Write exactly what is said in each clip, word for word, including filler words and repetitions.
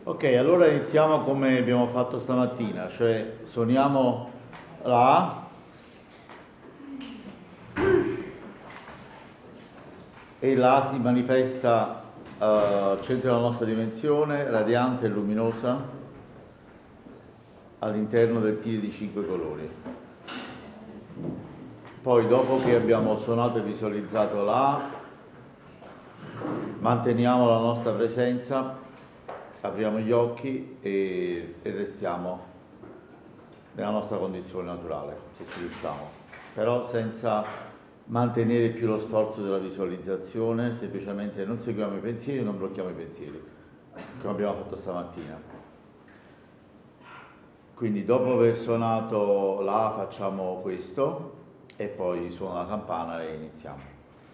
Ok, allora iniziamo come abbiamo fatto stamattina, cioè suoniamo la A e la A si manifesta eh, al centro della nostra dimensione, radiante e luminosa, all'interno del tiro di cinque colori. Poi dopo che abbiamo suonato e visualizzato la A, manteniamo la nostra presenza, apriamo gli occhi e, e restiamo nella nostra condizione naturale, se ci riusciamo, però senza mantenere più lo sforzo della visualizzazione, semplicemente non seguiamo i pensieri, non blocchiamo i pensieri, come abbiamo fatto stamattina. Quindi dopo aver suonato la facciamo questo e poi suono la campana e iniziamo.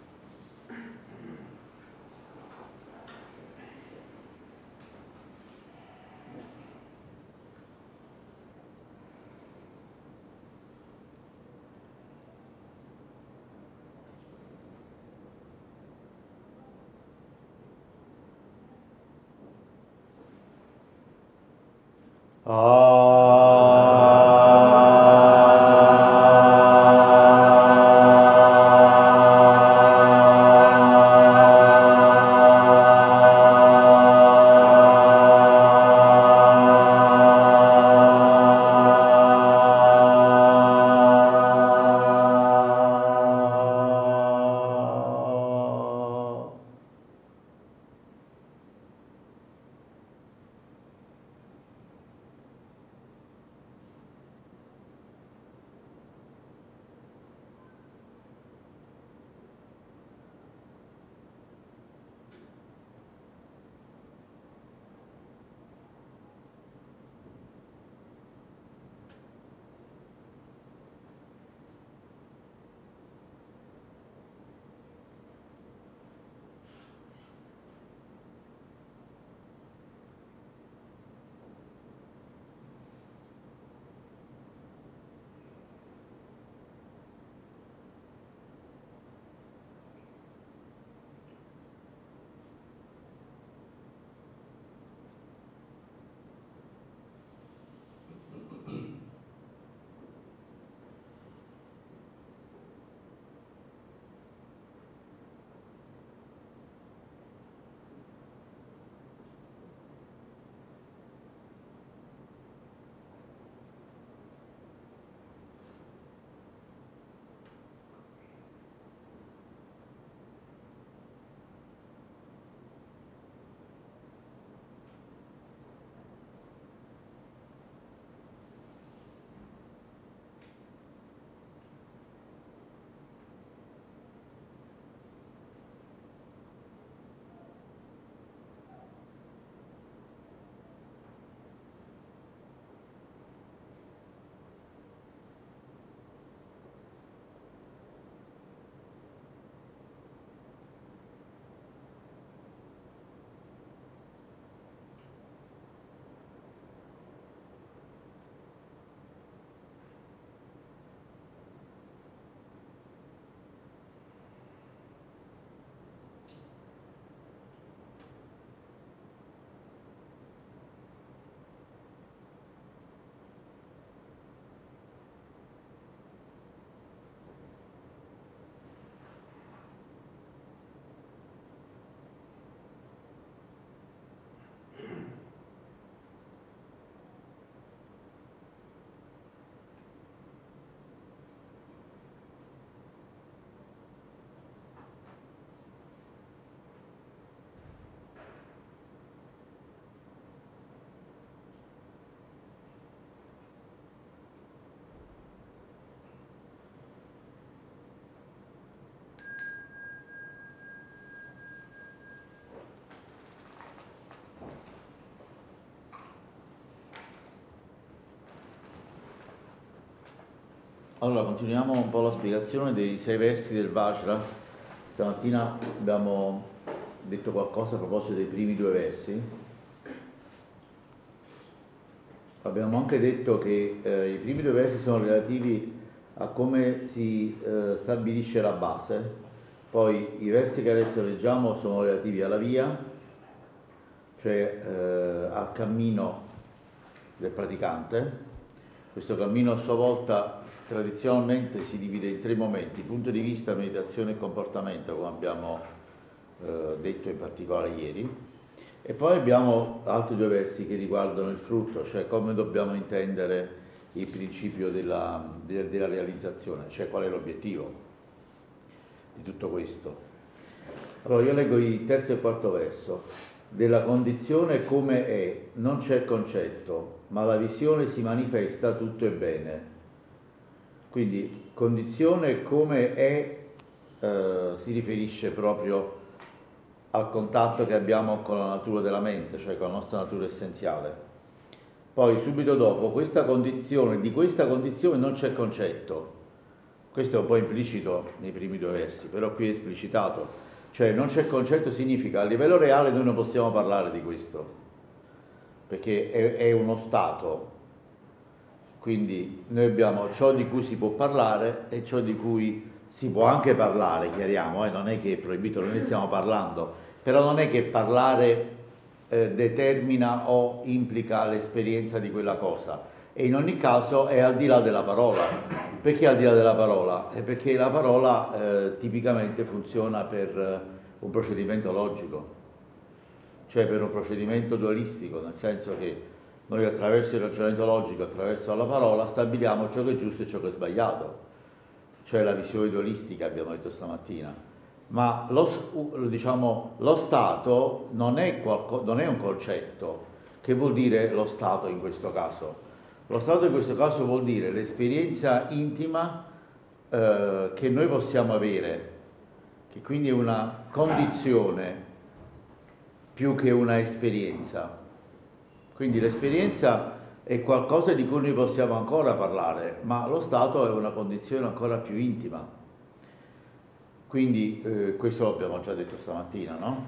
Allora, continuiamo un po' la spiegazione dei sei versi del Vajra. Stamattina abbiamo detto qualcosa a proposito dei primi due versi. Abbiamo anche detto che eh, i primi due versi sono relativi a come si eh, stabilisce la base, poi i versi che adesso leggiamo sono relativi alla via, cioè eh, al cammino del praticante. Questo cammino a sua volta tradizionalmente si divide in tre momenti: punto di vista, meditazione e comportamento, come abbiamo eh, detto in particolare ieri, e poi abbiamo altri due versi che riguardano il frutto, cioè come dobbiamo intendere il principio della, della, della realizzazione, cioè qual è l'obiettivo di tutto questo. Allora io leggo il terzo e il quarto verso. Della condizione come è non c'è concetto, ma la visione si manifesta, tutto è bene. Quindi condizione come è eh, si riferisce proprio al contatto che abbiamo con la natura della mente, cioè con la nostra natura essenziale. Poi subito dopo, questa condizione, di questa condizione non c'è concetto. Questo è un po' implicito nei primi due versi, però qui è esplicitato. Cioè non c'è concetto significa a livello reale noi non possiamo parlare di questo, perché è, è uno stato. Quindi noi abbiamo ciò di cui si può parlare e ciò di cui si può anche parlare, chiariamo, eh? Non è che è proibito, noi ne stiamo parlando, però non è che parlare eh, determina o implica l'esperienza di quella cosa, e in ogni caso è al di là della parola. Perché al di là della parola? È perché la parola eh, tipicamente funziona per eh, un procedimento logico, cioè per un procedimento dualistico, nel senso che noi attraverso il ragionamento logico, attraverso la parola, stabiliamo ciò che è giusto e ciò che è sbagliato, cioè la visione dualistica, abbiamo detto stamattina. Ma lo, diciamo, lo stato non è, qualco, non è un concetto. Che vuol dire lo stato in questo caso? Lo stato in questo caso vuol dire l'esperienza intima eh, che noi possiamo avere, che quindi è una condizione più che una esperienza. Quindi l'esperienza è qualcosa di cui noi possiamo ancora parlare, ma lo stato è una condizione ancora più intima. Quindi eh, questo lo abbiamo già detto stamattina, no?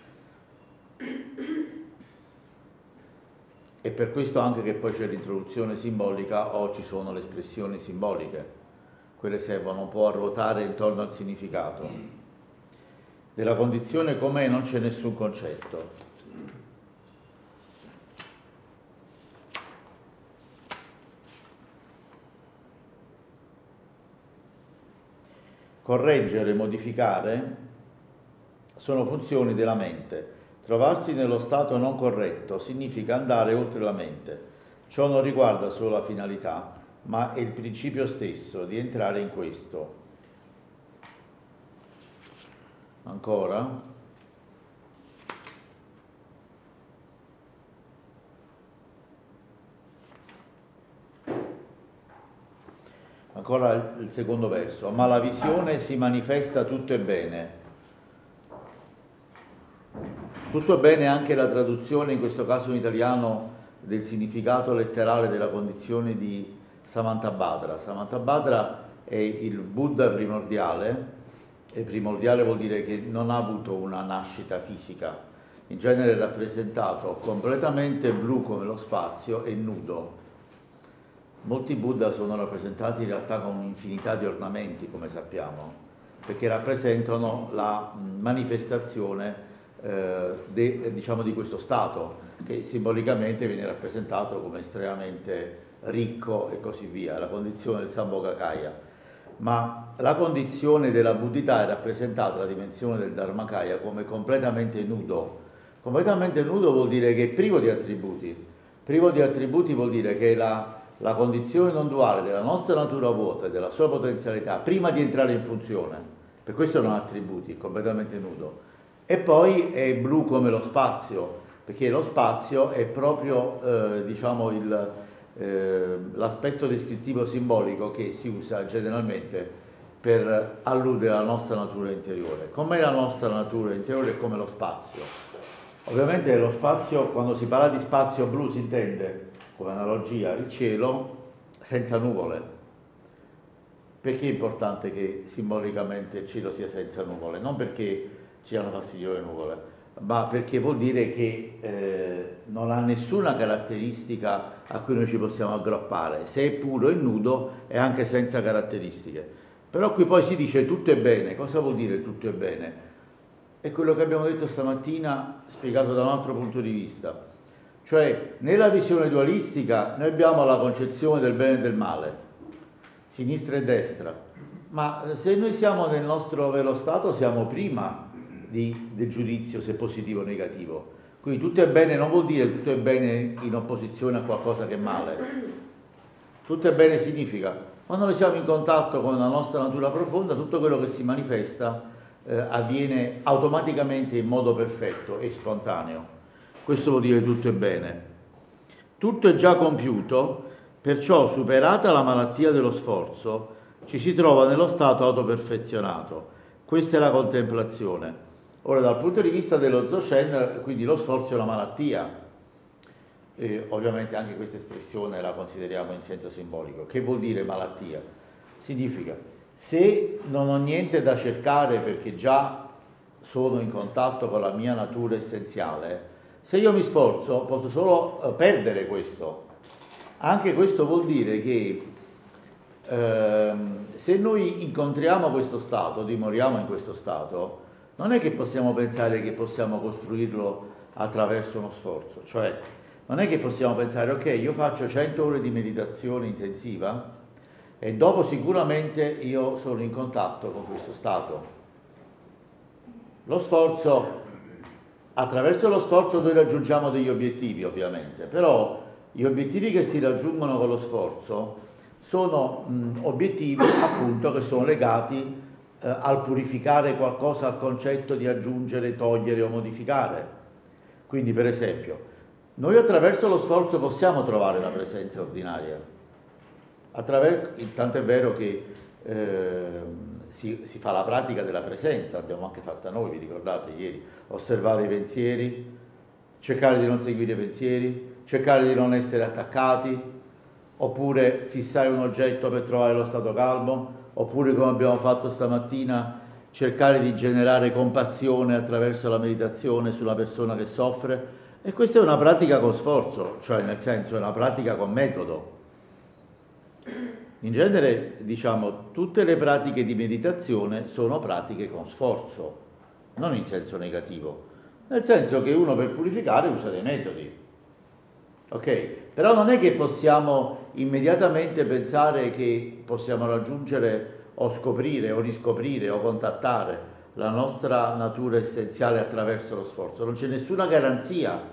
E per questo anche che poi c'è l'introduzione simbolica o ci sono le espressioni simboliche. Quelle servono un po' a ruotare intorno al significato. Della condizione com'è non c'è nessun concetto. Correggere, modificare sono funzioni della mente. Trovarsi nello stato non corretto significa andare oltre la mente. Ciò non riguarda solo la finalità, ma è il principio stesso di entrare in questo. Ancora? Ancora il secondo verso. Ma la visione si manifesta, tutto è bene. Tutto è bene anche la traduzione, in questo caso in italiano, del significato letterale della condizione di Samantabhadra. Samantabhadra è il Buddha primordiale, e primordiale vuol dire che non ha avuto una nascita fisica, in genere è rappresentato completamente blu come lo spazio e nudo. Molti Buddha sono rappresentati in realtà con un'infinità di ornamenti, come sappiamo, perché rappresentano la manifestazione eh, de, diciamo di questo stato, che simbolicamente viene rappresentato come estremamente ricco e così via, la condizione del Sambhogakaya. Ma la condizione della buddhità è rappresentata, la dimensione del Dharmakaya, come completamente nudo. Completamente nudo vuol dire che è privo di attributi. Privo di attributi vuol dire che la la condizione non duale della nostra natura vuota e della sua potenzialità prima di entrare in funzione, per questo non ha attributi, è completamente nudo. E poi è blu come lo spazio, perché lo spazio è proprio eh, diciamo il, eh, l'aspetto descrittivo simbolico che si usa generalmente per alludere alla nostra natura interiore. Com'è la nostra natura interiore e come lo spazio? Ovviamente lo spazio, quando si parla di spazio blu si intende, come analogia, il cielo senza nuvole. Perché è importante che simbolicamente il cielo sia senza nuvole? Non perché ci siano fastidio le nuvole, ma perché vuol dire che eh, non ha nessuna caratteristica a cui noi ci possiamo aggrappare. Se è puro e nudo è anche senza caratteristiche. Però qui poi si dice tutto è bene. Cosa vuol dire tutto è bene? è quello che abbiamo detto stamattina, spiegato da un altro punto di vista. Cioè, nella visione dualistica noi abbiamo la concezione del bene e del male, sinistra e destra, ma se noi siamo nel nostro vero stato siamo prima di, del giudizio se positivo o negativo. Quindi tutto è bene non vuol dire tutto è bene in opposizione a qualcosa che è male. Tutto è bene significa, quando noi siamo in contatto con la nostra natura profonda, tutto quello che si manifesta eh, avviene automaticamente in modo perfetto e spontaneo. Questo vuol dire tutto è bene. Tutto è già compiuto, perciò superata la malattia dello sforzo, ci si trova nello stato autoperfezionato. Questa è la contemplazione. Ora, dal punto di vista dello Dzogchen, quindi lo sforzo è una malattia. E ovviamente anche questa espressione la consideriamo in senso simbolico. Che vuol dire malattia? Significa, se non ho niente da cercare perché già sono in contatto con la mia natura essenziale, se io mi sforzo posso solo perdere questo. Anche questo vuol dire che ehm, se noi incontriamo questo stato, dimoriamo in questo stato, non è che possiamo pensare che possiamo costruirlo attraverso uno sforzo. Cioè, non è che possiamo pensare, ok, io faccio cento ore di meditazione intensiva e dopo sicuramente io sono in contatto con questo stato. Lo sforzo, attraverso lo sforzo noi raggiungiamo degli obiettivi ovviamente, però gli obiettivi che si raggiungono con lo sforzo sono mh, obiettivi appunto che sono legati eh, al purificare qualcosa, al concetto di aggiungere, togliere o modificare. Quindi per esempio, noi attraverso lo sforzo possiamo trovare la presenza ordinaria, attraverso, tanto è vero che eh, si, si fa la pratica della presenza, l'abbiamo anche fatta noi, vi ricordate ieri, osservare i pensieri, cercare di non seguire i pensieri, cercare di non essere attaccati, oppure fissare un oggetto per trovare lo stato calmo, oppure come abbiamo fatto stamattina, cercare di generare compassione attraverso la meditazione sulla persona che soffre. E questa è una pratica con sforzo, cioè nel senso è una pratica con metodo. In genere, diciamo, tutte le pratiche di meditazione sono pratiche con sforzo, non in senso negativo, nel senso che uno per purificare usa dei metodi. Ok? Però non è che possiamo immediatamente pensare che possiamo raggiungere o scoprire o riscoprire o contattare la nostra natura essenziale attraverso lo sforzo. Non c'è nessuna garanzia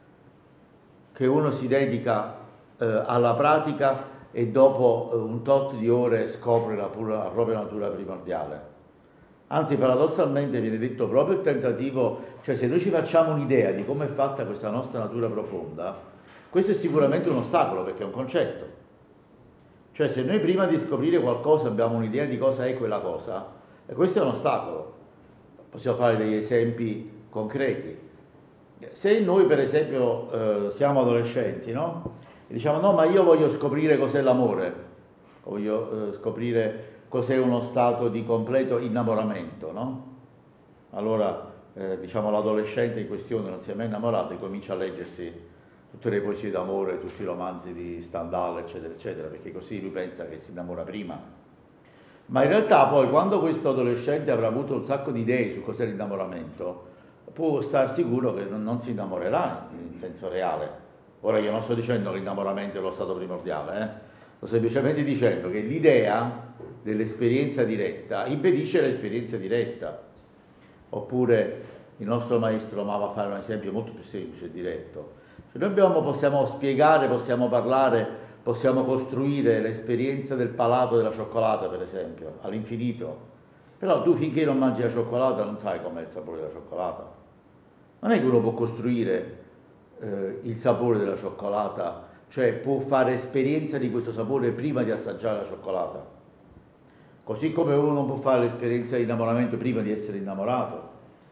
che uno si dedica eh, alla pratica e dopo eh, un tot di ore scopre la, pura, la propria natura primordiale. Anzi, paradossalmente viene detto proprio il tentativo, cioè se noi ci facciamo un'idea di come è fatta questa nostra natura profonda, questo è sicuramente un ostacolo perché è un concetto. Cioè se noi prima di scoprire qualcosa abbiamo un'idea di cosa è quella cosa, e questo è un ostacolo. Possiamo fare degli esempi concreti. Se noi per esempio eh, siamo adolescenti, no? E diciamo no, ma io voglio scoprire cos'è l'amore, voglio eh, scoprire cos'è uno stato di completo innamoramento, no? Allora, eh, diciamo, l'adolescente in questione non si è mai innamorato e comincia a leggersi tutte le poesie d'amore, tutti i romanzi di Stendhal, eccetera, eccetera, perché così lui pensa che si innamora prima. Ma in realtà poi, quando questo adolescente avrà avuto un sacco di idee su cos'è l'innamoramento, può star sicuro che non, non si innamorerà in senso reale. Ora io non sto dicendo che l'innamoramento è lo stato primordiale, eh? Sto semplicemente dicendo che l'idea dell'esperienza diretta impedisce l'esperienza diretta. Oppure il nostro maestro amava fare un esempio molto più semplice e diretto. Cioè noi abbiamo, possiamo spiegare, possiamo parlare, possiamo costruire l'esperienza del palato della cioccolata, per esempio, all'infinito. Però tu finché non mangi la cioccolata non sai com'è il sapore della cioccolata. Non è che uno può costruire eh, il sapore della cioccolata, cioè può fare esperienza di questo sapore prima di assaggiare la cioccolata. Così come uno non può fare l'esperienza di innamoramento prima di essere innamorato,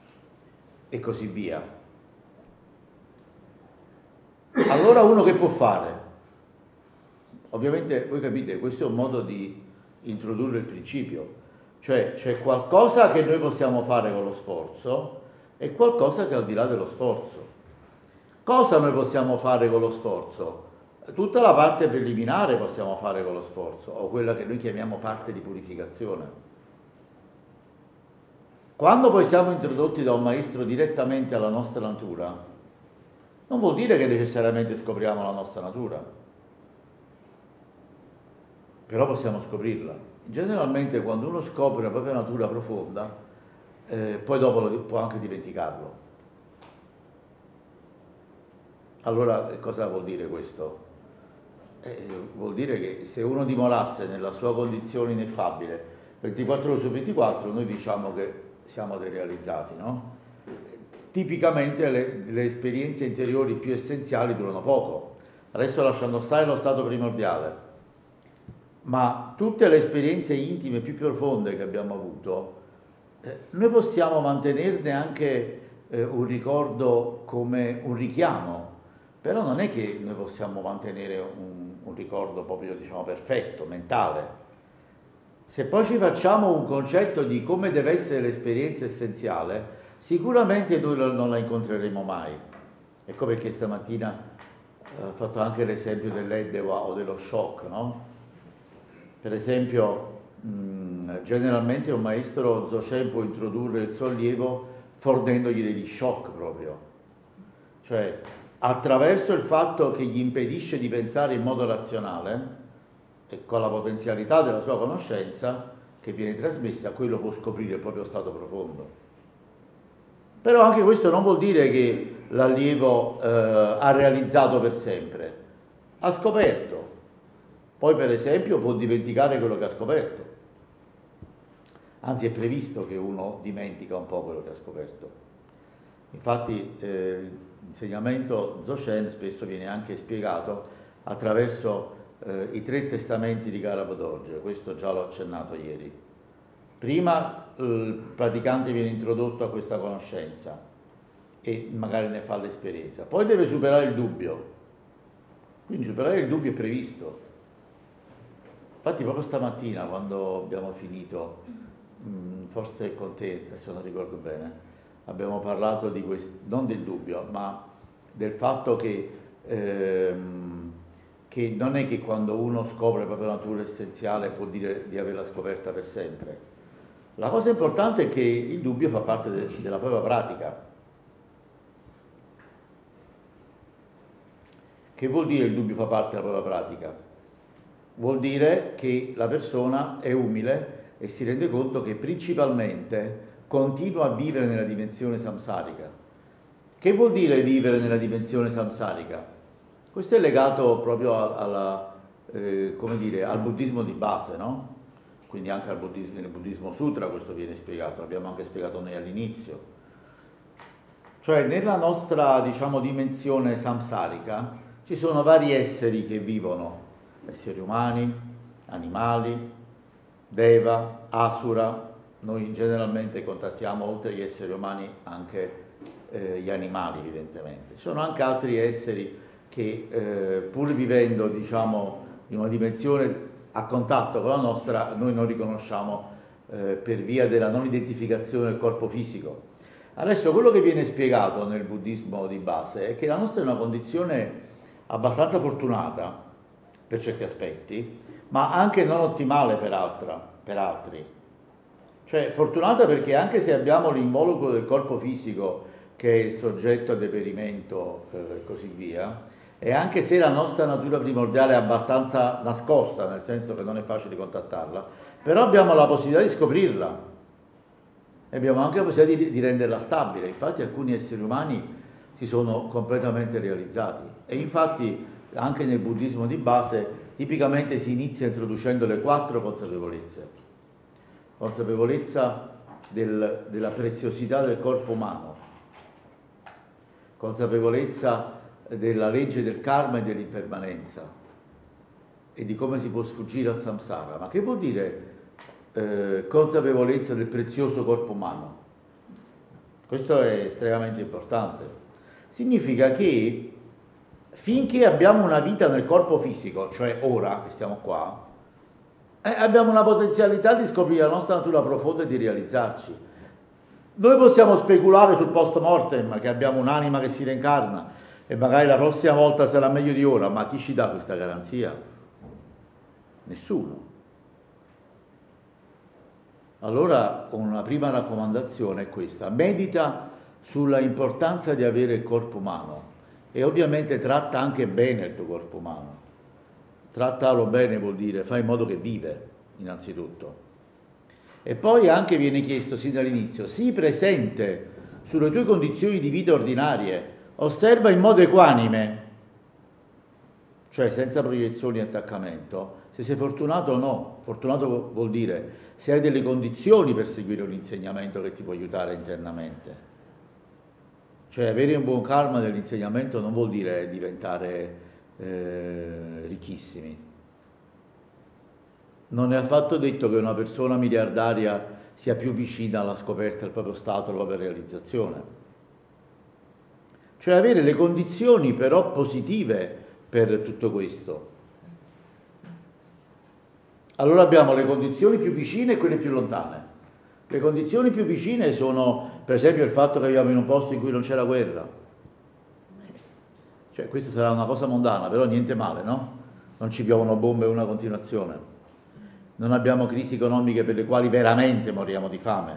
e così via. Allora uno che può fare? Ovviamente voi capite, questo è un modo di introdurre il principio, cioè c'è qualcosa che noi possiamo fare con lo sforzo e qualcosa che è al di là dello sforzo. Cosa noi possiamo fare con lo sforzo? Tutta la parte preliminare possiamo fare con lo sforzo, o quella che noi chiamiamo parte di purificazione. quando poi siamo introdotti da un maestro direttamente alla nostra natura, non vuol dire che necessariamente scopriamo la nostra natura, però possiamo scoprirla. Generalmente quando uno scopre la propria natura profonda, eh, poi dopo lo, può anche dimenticarlo. Allora cosa vuol dire questo? Eh, vuol dire che se uno dimorasse nella sua condizione ineffabile ventiquattro ore su ventiquattro, noi diciamo che siamo dei realizzati, no? Tipicamente le, le esperienze interiori più essenziali durano poco, adesso lasciando stare lo stato primordiale, ma tutte le esperienze intime più profonde che abbiamo avuto, eh, noi possiamo mantenerne anche eh, un ricordo come un richiamo, però non è che noi possiamo mantenere un, un ricordo proprio, diciamo, perfetto, mentale. Se poi ci facciamo un concetto di come deve essere l'esperienza essenziale, sicuramente noi non la incontreremo mai. Ecco perché stamattina ho fatto anche l'esempio dell'Eddewa o dello shock, no? Per esempio, mh, generalmente un maestro Dzogchen può introdurre il sollievo fornendogli degli shock proprio. Cioè, attraverso il fatto che gli impedisce di pensare in modo razionale, e con la potenzialità della sua conoscenza che viene trasmessa, quello può scoprire il proprio stato profondo. Però anche questo non vuol dire che l'allievo eh, ha realizzato per sempre, ha scoperto, poi per esempio può dimenticare quello che ha scoperto, anzi è previsto che uno dimentica un po' quello che ha scoperto. Infatti eh, l'insegnamento Dzogchen spesso viene anche spiegato attraverso eh, i tre testamenti di Karab Dorje, questo già l'ho accennato ieri. Prima il praticante viene introdotto a questa conoscenza e magari ne fa l'esperienza, poi deve superare il dubbio, quindi superare il dubbio è previsto. Infatti proprio stamattina quando abbiamo finito, mh, forse con te, adesso non ricordo bene, abbiamo parlato di questo, non del dubbio, ma del fatto che, ehm, che non è che quando uno scopre la propria natura essenziale può dire di averla scoperta per sempre. La cosa importante è che il dubbio fa parte de- della propria pratica. Che vuol dire il dubbio fa parte della propria pratica? Vuol dire che la persona è umile e si rende conto che principalmente continua a vivere nella dimensione samsarica. Che vuol dire vivere nella dimensione samsarica? Questo è legato proprio a- alla, eh, come dire, al buddismo di base, no? Quindi anche al buddismo, nel buddismo sutra questo viene spiegato, l'abbiamo anche spiegato noi all'inizio. Cioè nella nostra, diciamo, dimensione samsarica ci sono vari esseri che vivono, esseri umani, animali, deva, asura. Noi generalmente contattiamo oltre agli esseri umani anche eh, gli animali, evidentemente. Ci sono anche altri esseri che eh, pur vivendo, diciamo, in una dimensione a contatto con la nostra, noi non riconosciamo eh, per via della non identificazione del corpo fisico. Adesso quello che viene spiegato nel buddismo di base è che la nostra è una condizione abbastanza fortunata per certi aspetti, ma anche non ottimale per, altra, per altri. Cioè fortunata perché anche se abbiamo l'involucro del corpo fisico che è il soggetto a deperimento e eh, così via, e anche se la nostra natura primordiale è abbastanza nascosta, nel senso che non è facile contattarla, però abbiamo la possibilità di scoprirla. E abbiamo anche la possibilità di, di renderla stabile. Infatti alcuni esseri umani si sono completamente realizzati e infatti anche nel buddismo di base tipicamente si inizia introducendo le quattro consapevolezze. Consapevolezza del, della preziosità del corpo umano, consapevolezza della legge del karma e dell'impermanenza e di come si può sfuggire al samsara. Ma che vuol dire eh, consapevolezza del prezioso corpo umano? Questo è estremamente importante. Significa che finché abbiamo una vita nel corpo fisico, cioè ora che stiamo qua, eh, abbiamo una potenzialità di scoprire la nostra natura profonda e di realizzarci. Noi possiamo speculare sul post mortem, che abbiamo un'anima che si reincarna e magari la prossima volta sarà meglio di ora, ma chi ci dà questa garanzia? Nessuno. allora una prima raccomandazione è questa: medita sulla importanza di avere il corpo umano e ovviamente tratta anche bene il tuo corpo umano. Trattarlo bene vuol dire fai in modo che vive, innanzitutto. E poi anche viene chiesto sin dall'inizio: sii presente sulle tue condizioni di vita ordinarie, osserva in modo equanime, cioè senza proiezioni e attaccamento, se sei fortunato o no. Fortunato vuol dire se hai delle condizioni per seguire un insegnamento che ti può aiutare internamente. Cioè avere un buon karma dell'insegnamento non vuol dire diventare eh, ricchissimi. Non è affatto detto che una persona miliardaria sia più vicina alla scoperta del proprio stato, alla propria realizzazione. Cioè avere le condizioni però positive per tutto questo. Allora abbiamo le condizioni più vicine e quelle più lontane. Le condizioni più vicine sono, per esempio, il fatto che viviamo in un posto in cui non c'è la guerra. Cioè, questa sarà una cosa mondana, però niente male, no? Non ci piovono bombe una continuazione. Non abbiamo crisi economiche per le quali veramente moriamo di fame.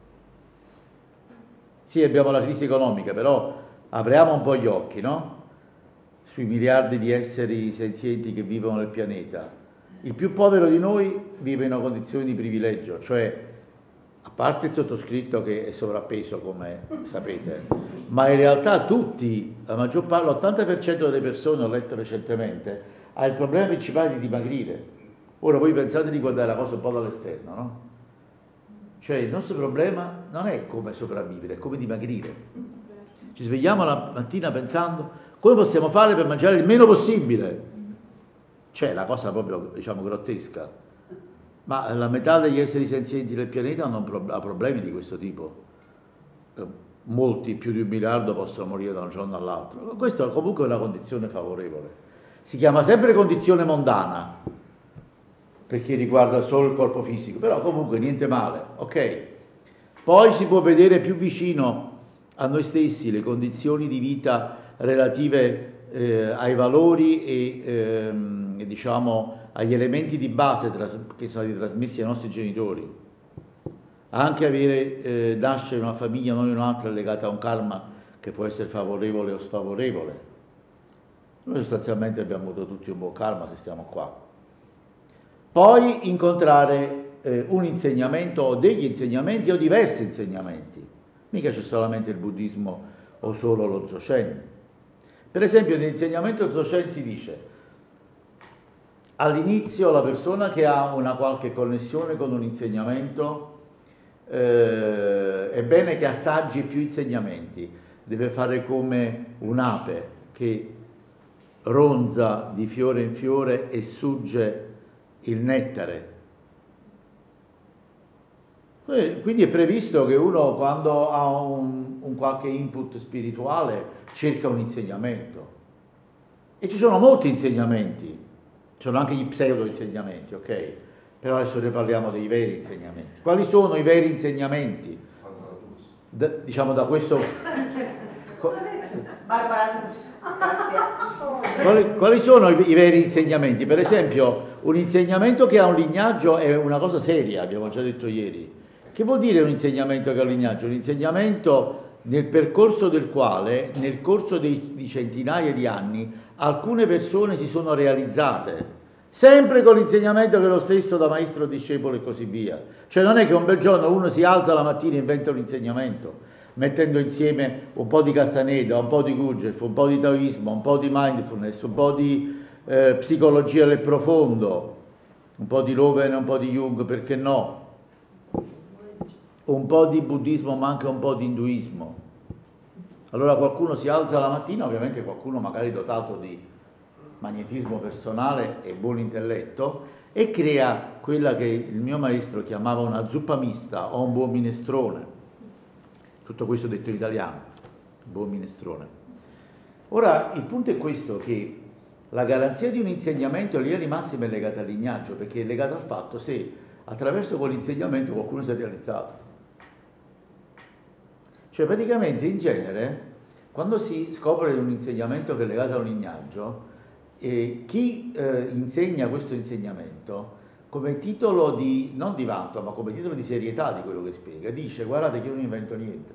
Sì, abbiamo la crisi economica, però apriamo un po' gli occhi, no? Sui miliardi di esseri senzienti che vivono nel pianeta. Il più povero di noi vive in una condizione di privilegio, cioè, a parte il sottoscritto che è sovrappeso, come sapete, ma in realtà tutti, la maggior parte, l'ottanta per cento delle persone, ho letto recentemente, ha il problema principale di dimagrire. Ora voi pensate di guardare la cosa un po' dall'esterno, no? Cioè il nostro problema non è come sopravvivere, è come dimagrire. Ci svegliamo la mattina pensando come possiamo fare per mangiare il meno possibile. Cioè la cosa proprio, diciamo, grottesca. Ma la metà degli esseri senzienti del pianeta hanno pro- ha problemi di questo tipo. Eh, Molti, più di un miliardo, possono morire da un giorno all'altro. Questa comunque è una condizione favorevole. Si chiama sempre condizione mondana, perché riguarda solo il corpo fisico, però comunque niente male, ok? Poi si può vedere più vicino a noi stessi le condizioni di vita relative eh, ai valori e ehm, diciamo agli elementi di base tras- che sono stati trasmessi ai nostri genitori. Anche avere, eh, nascere in una famiglia, non in un'altra, è legata a un karma che può essere favorevole o sfavorevole. Noi sostanzialmente abbiamo avuto tutti un buon karma se stiamo qua. Poi incontrare eh, un insegnamento o degli insegnamenti o diversi insegnamenti. Mica c'è solamente il buddismo o solo lo Dzogchen. Per esempio nell'insegnamento Dzogchen si dice: all'inizio la persona che ha una qualche connessione con un insegnamento eh, è bene che assaggi più insegnamenti, deve fare come un'ape che ronza di fiore in fiore e sugge il nettare. Quindi è previsto che uno, quando ha un, un qualche input spirituale, cerca un insegnamento. E ci sono molti insegnamenti, ci sono anche gli pseudo insegnamenti, ok? Però adesso ne parliamo dei veri insegnamenti. Quali sono i veri insegnamenti? Da, diciamo da questo... Barbara Grazie. Quali, quali sono i, i veri insegnamenti? Per esempio, un insegnamento che ha un lignaggio è una cosa seria, abbiamo già detto ieri. Che vuol dire un insegnamento che ha un lignaggio? Un insegnamento nel percorso del quale, nel corso dei, di centinaia di anni, alcune persone si sono realizzate, sempre con l'insegnamento che è lo stesso da maestro, discepolo e così via. Cioè non è che un bel giorno uno si alza la mattina e inventa un insegnamento, mettendo insieme un po' di Castaneda, un po' di Gurdjieff, un po' di Taoismo, un po' di mindfulness, un po' di eh, psicologia del profondo, un po' di Loven e un po' di Jung, perché no? Un po' di buddismo ma anche un po' di induismo. Allora qualcuno si alza la mattina, ovviamente qualcuno magari dotato di magnetismo personale e buon intelletto, e crea quella che il mio maestro chiamava una zuppa mista o un buon minestrone. Tutto questo detto in italiano, buon minestrone. Ora il punto è questo, che la garanzia di un insegnamento in linea di massima è legata al lignaggio, perché è legata al fatto se attraverso quell'insegnamento qualcuno si è realizzato. Cioè praticamente in genere quando si scopre un insegnamento che è legato a un lignaggio, eh, chi eh, insegna questo insegnamento come titolo di, non di vanto, ma come titolo di serietà di quello che spiega, dice guardate che io non invento niente.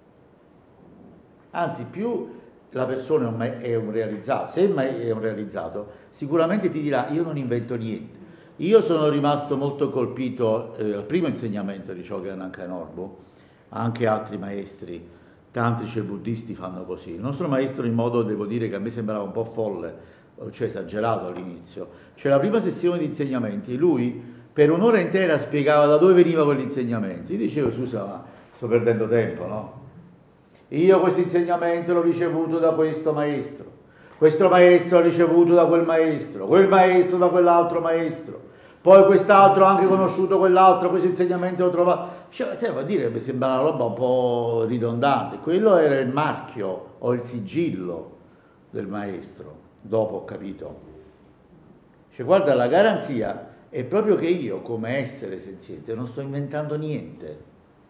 Anzi, più la persona è un, è un realizzato, se è un realizzato, sicuramente ti dirà io non invento niente. Io sono rimasto molto colpito eh, al primo insegnamento di Chogyam Nankha Norbu, anche altri maestri tantrici e buddisti fanno così. Il nostro maestro in modo, devo dire, che a me sembrava un po' folle, cioè esagerato all'inizio. Cioè la prima sessione di insegnamenti, lui per un'ora intera spiegava da dove veniva quell'insegnamento. Io dicevo, scusa, ma sto perdendo tempo, no? Io questo insegnamento l'ho ricevuto da questo maestro, questo maestro l'ho ricevuto da quel maestro, quel maestro da quell'altro maestro, poi quest'altro ha anche conosciuto quell'altro, questo insegnamento l'ho trovato. Cioè, serve a dire, mi sembra una roba un po' ridondante. Quello era il marchio o il sigillo del maestro, dopo ho capito. Cioè, guarda, la garanzia è proprio che io, come essere senziente, non sto inventando niente.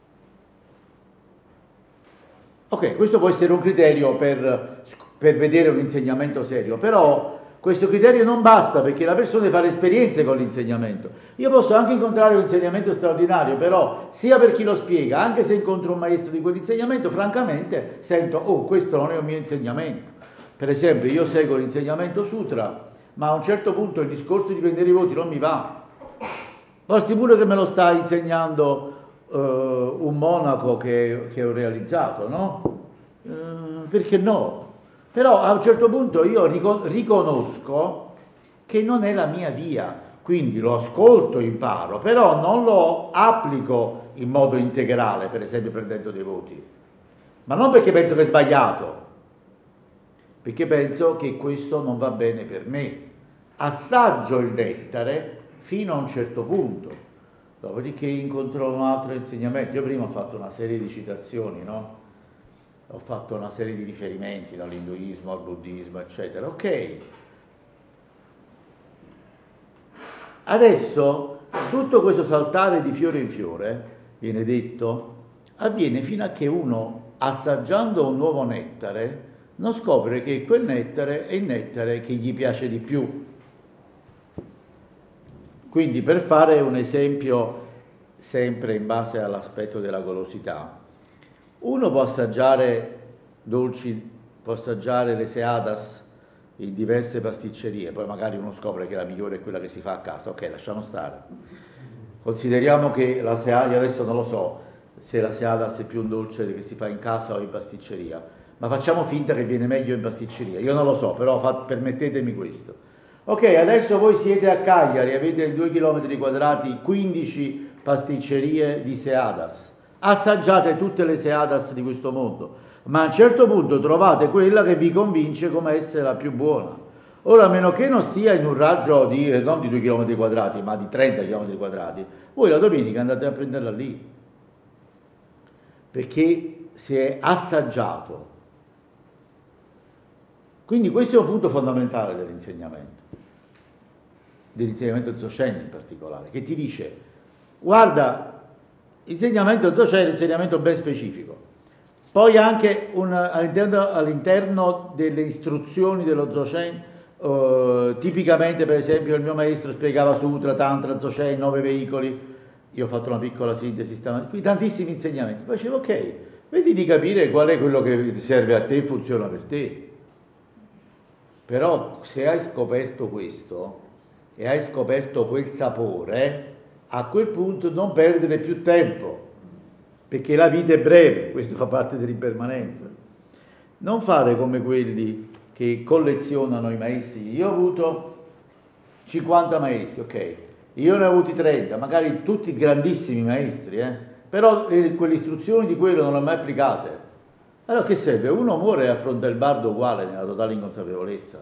Ok, questo può essere un criterio per, per vedere un insegnamento serio, però questo criterio non basta perché la persona deve fare esperienze con l'insegnamento. Io posso anche incontrare un insegnamento straordinario, però sia per chi lo spiega, anche se incontro un maestro di quell'insegnamento, francamente sento, oh, questo non è un mio insegnamento. Per esempio, io seguo l'insegnamento sutra, ma a un certo punto il discorso di prendere i voti non mi va. Forse pure che me lo sta insegnando uh, un monaco che, che ho realizzato, no? Uh, perché no? Però a un certo punto io ricon- riconosco che non è la mia via, quindi lo ascolto, imparo, però non lo applico in modo integrale, per esempio prendendo dei voti. Ma non perché penso che è sbagliato, perché penso che questo non va bene per me. Assaggio il nettare fino a un certo punto, dopodiché incontro un altro insegnamento. Io prima ho fatto una serie di citazioni, no? Ho fatto una serie di riferimenti dall'induismo al buddismo, eccetera. Ok. Adesso tutto questo saltare di fiore in fiore, viene detto, avviene fino a che uno, assaggiando un nuovo nettare, non scopre che quel nettare è il nettare che gli piace di più. Quindi, per fare un esempio sempre in base all'aspetto della golosità, uno può assaggiare dolci, può assaggiare le seadas in diverse pasticcerie, poi magari uno scopre che la migliore è quella che si fa a casa. Ok, lasciamo stare. Consideriamo che la seadas, io adesso non lo so se la seadas è più un dolce che si fa in casa o in pasticceria, ma facciamo finta che viene meglio in pasticceria. Io non lo so, però fa, permettetemi questo. Ok, adesso voi siete a Cagliari, avete due chilometri quadrati, quindici pasticcerie di seadas. Assaggiate tutte le seadas di questo mondo, ma a un certo punto trovate quella che vi convince come essere la più buona. Ora, a meno che non stia in un raggio di, eh, non di due chilometri quadrati, ma di trenta chilometri quadrati, voi la domenica andate a prenderla lì, perché si è assaggiato. Quindi questo è un punto fondamentale dell'insegnamento, dell'insegnamento Dzogchen in particolare, che ti dice, guarda, insegnamento Dzogchen è un insegnamento ben specifico. Poi anche un, all'interno, all'interno delle istruzioni dello Dzogchen, uh, tipicamente per esempio il mio maestro spiegava Sutra, Tantra, Dzogchen, nove veicoli, io ho fatto una piccola sintesi stamattina, qui tantissimi insegnamenti. Poi dicevo, ok, vedi di capire qual è quello che serve a te e funziona per te. Però se hai scoperto questo e hai scoperto quel sapore, a quel punto non perdere più tempo, perché la vita è breve, questo fa parte dell'impermanenza. Non fare come quelli che collezionano i maestri. Io ho avuto cinquanta maestri, ok, io ne ho avuti trenta, magari tutti grandissimi maestri, eh? Però eh, quelle istruzioni di quello non le ho mai applicate. Allora che serve? Uno muore e affronta il bardo uguale nella totale inconsapevolezza.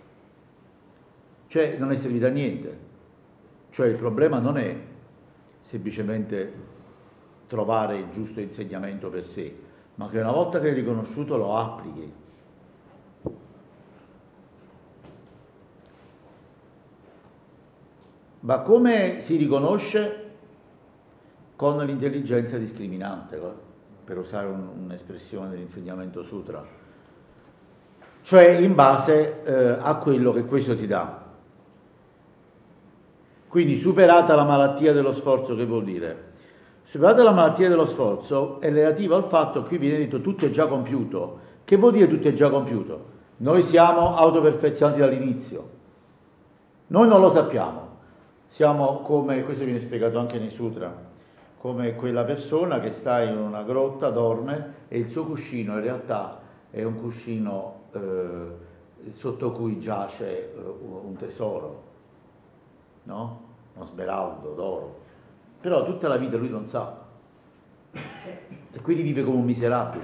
Cioè non è servito a niente. Cioè il problema non è semplicemente trovare il giusto insegnamento per sé, ma che una volta che l'hai riconosciuto lo applichi. Ma come si riconosce? Con l'intelligenza discriminante, per usare un, un'espressione dell'insegnamento sutra, cioè in base eh, a quello che questo ti dà. Quindi superata la malattia dello sforzo, che vuol dire? Superata la malattia dello sforzo è relativa al fatto che qui viene detto tutto è già compiuto. Che vuol dire tutto è già compiuto? Noi siamo autoperfezionati dall'inizio. Noi non lo sappiamo. Siamo come, questo viene spiegato anche nei sutra, come quella persona che sta in una grotta, dorme e il suo cuscino in realtà è un cuscino eh, sotto cui giace eh, un tesoro, no? Uno smeraldo d'oro. Però tutta la vita lui non sa. E quindi vive come un miserabile.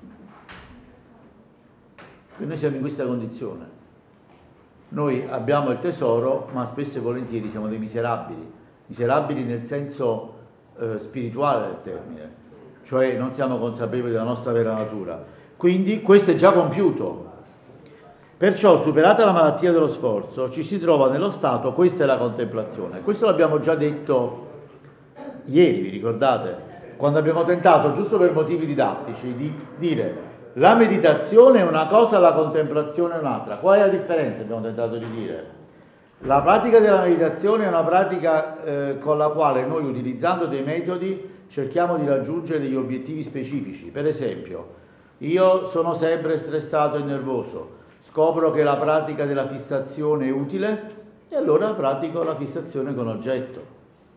E noi siamo in questa condizione. Noi abbiamo il tesoro, ma spesso e volentieri siamo dei miserabili. Miserabili nel senso eh, spirituale del termine. Cioè non siamo consapevoli della nostra vera natura. Quindi questo è già compiuto. Perciò, superata la malattia dello sforzo, ci si trova nello stato, questa è la contemplazione. Questo l'abbiamo già detto ieri, vi ricordate? Quando abbiamo tentato, giusto per motivi didattici, di dire la meditazione è una cosa, la contemplazione è un'altra. Qual è la differenza? Abbiamo tentato di dire. La pratica della meditazione è una pratica eh, con la quale noi, utilizzando dei metodi, cerchiamo di raggiungere degli obiettivi specifici. Per esempio, io sono sempre stressato e nervoso, scopro che la pratica della fissazione è utile e allora pratico la fissazione con oggetto.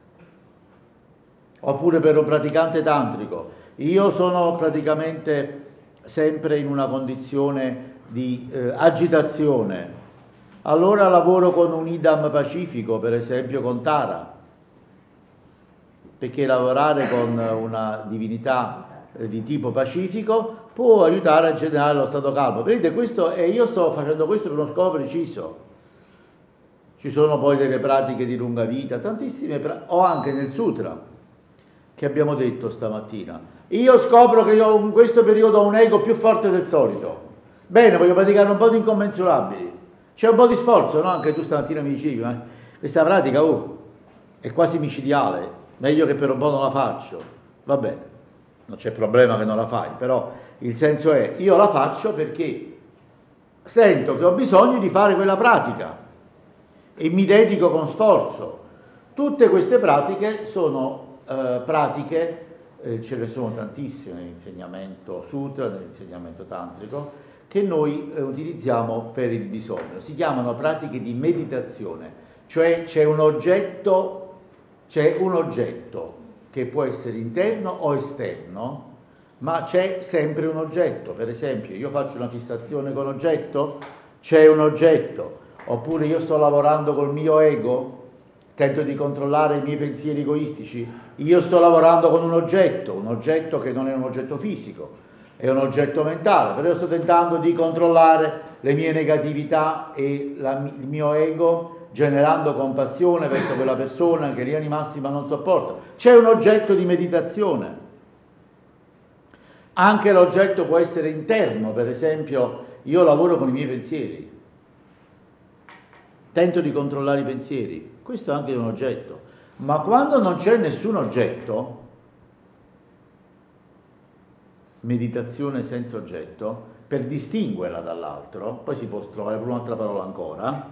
Oppure per un praticante tantrico, io sono praticamente sempre in una condizione di eh, agitazione, allora lavoro con un idam pacifico, per esempio con Tara, perché lavorare con una divinità eh, di tipo pacifico può aiutare a generare lo stato calmo. Vedete, questo, e io sto facendo questo per uno scopo preciso. Ci sono poi delle pratiche di lunga vita, tantissime, pra- o anche nel sutra, che abbiamo detto stamattina. Io scopro che io in questo periodo ho un ego più forte del solito. Bene, voglio praticare un po' di incommensurabili. C'è un po' di sforzo, no? Anche tu stamattina mi dicevi, ma questa pratica, oh, è quasi micidiale, meglio che per un po' non la faccio. Va bene, non c'è problema che non la fai, però il senso è, io la faccio perché sento che ho bisogno di fare quella pratica e mi dedico con sforzo. Tutte queste pratiche sono eh, pratiche, eh, ce ne sono tantissime nell'insegnamento sutra, nell'insegnamento tantrico, che noi eh, utilizziamo per il bisogno. Si chiamano pratiche di meditazione, cioè c'è un oggetto, c'è un oggetto che può essere interno o esterno, ma c'è sempre un oggetto. Per esempio, io faccio una fissazione con oggetto, c'è un oggetto. Oppure io sto lavorando col mio ego, tento di controllare i miei pensieri egoistici, io sto lavorando con un oggetto, un oggetto che non è un oggetto fisico, è un oggetto mentale, però io sto tentando di controllare le mie negatività e la, il mio ego, generando compassione verso quella persona che in linea di massima non sopporto. C'è un oggetto di meditazione. Anche l'oggetto può essere interno, per esempio io lavoro con i miei pensieri, tento di controllare i pensieri, questo è anche un oggetto. Ma quando non c'è nessun oggetto, meditazione senza oggetto, per distinguerla dall'altro, poi si può trovare pure un'altra parola ancora,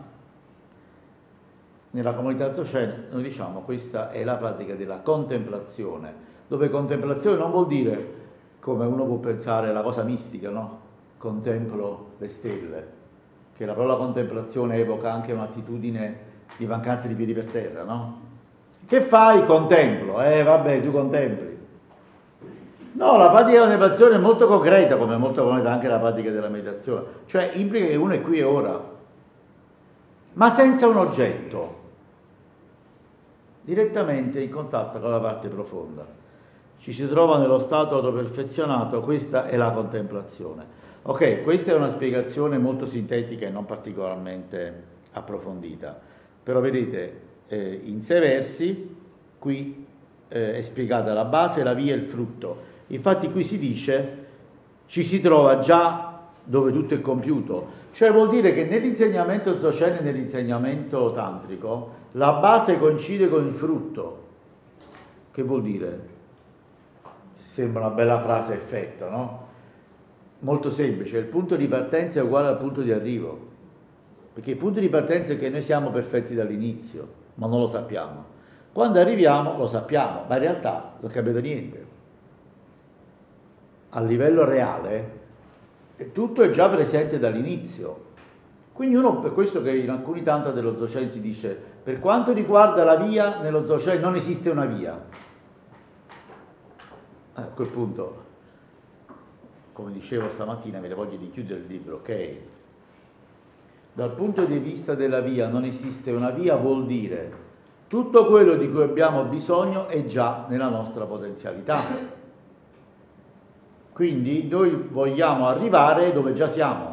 nella comunità Dzogchen noi diciamo questa è la pratica della contemplazione, dove contemplazione non vuol dire, come uno può pensare, la cosa mistica, no? Contemplo le stelle, che la parola contemplazione evoca anche un'attitudine di mancanza di piedi per terra, no? Che fai? Contemplo. Eh vabbè, tu contempli. No, la pratica della contemplazione è molto concreta, come è molto concreta anche la pratica della meditazione. Cioè implica che uno è qui e ora, ma senza un oggetto, direttamente in contatto con la parte profonda. Ci si trova nello stato autoperfezionato, questa è la contemplazione. Ok, questa è una spiegazione molto sintetica e non particolarmente approfondita, però vedete, eh, in sei versi, qui eh, è spiegata la base, la via e il frutto. Infatti qui si dice, ci si trova già dove tutto è compiuto, cioè vuol dire che nell'insegnamento Dzogchen e nell'insegnamento tantrico la base coincide con il frutto. Che vuol dire? Sembra una bella frase a effetto, no? Molto semplice, il punto di partenza è uguale al punto di arrivo, perché il punto di partenza è che noi siamo perfetti dall'inizio, ma non lo sappiamo. Quando arriviamo lo sappiamo, ma in realtà non cambia niente. A livello reale tutto è già presente dall'inizio. Quindi uno, per questo che in alcuni tanti dello Dzogchen si dice, per quanto riguarda la via, nello Dzogchen non esiste una via. A quel punto, come dicevo stamattina, mi voglio di chiudere il libro, ok? Dal punto di vista della via non esiste una via, vuol dire tutto quello di cui abbiamo bisogno è già nella nostra potenzialità. Quindi noi vogliamo arrivare dove già siamo,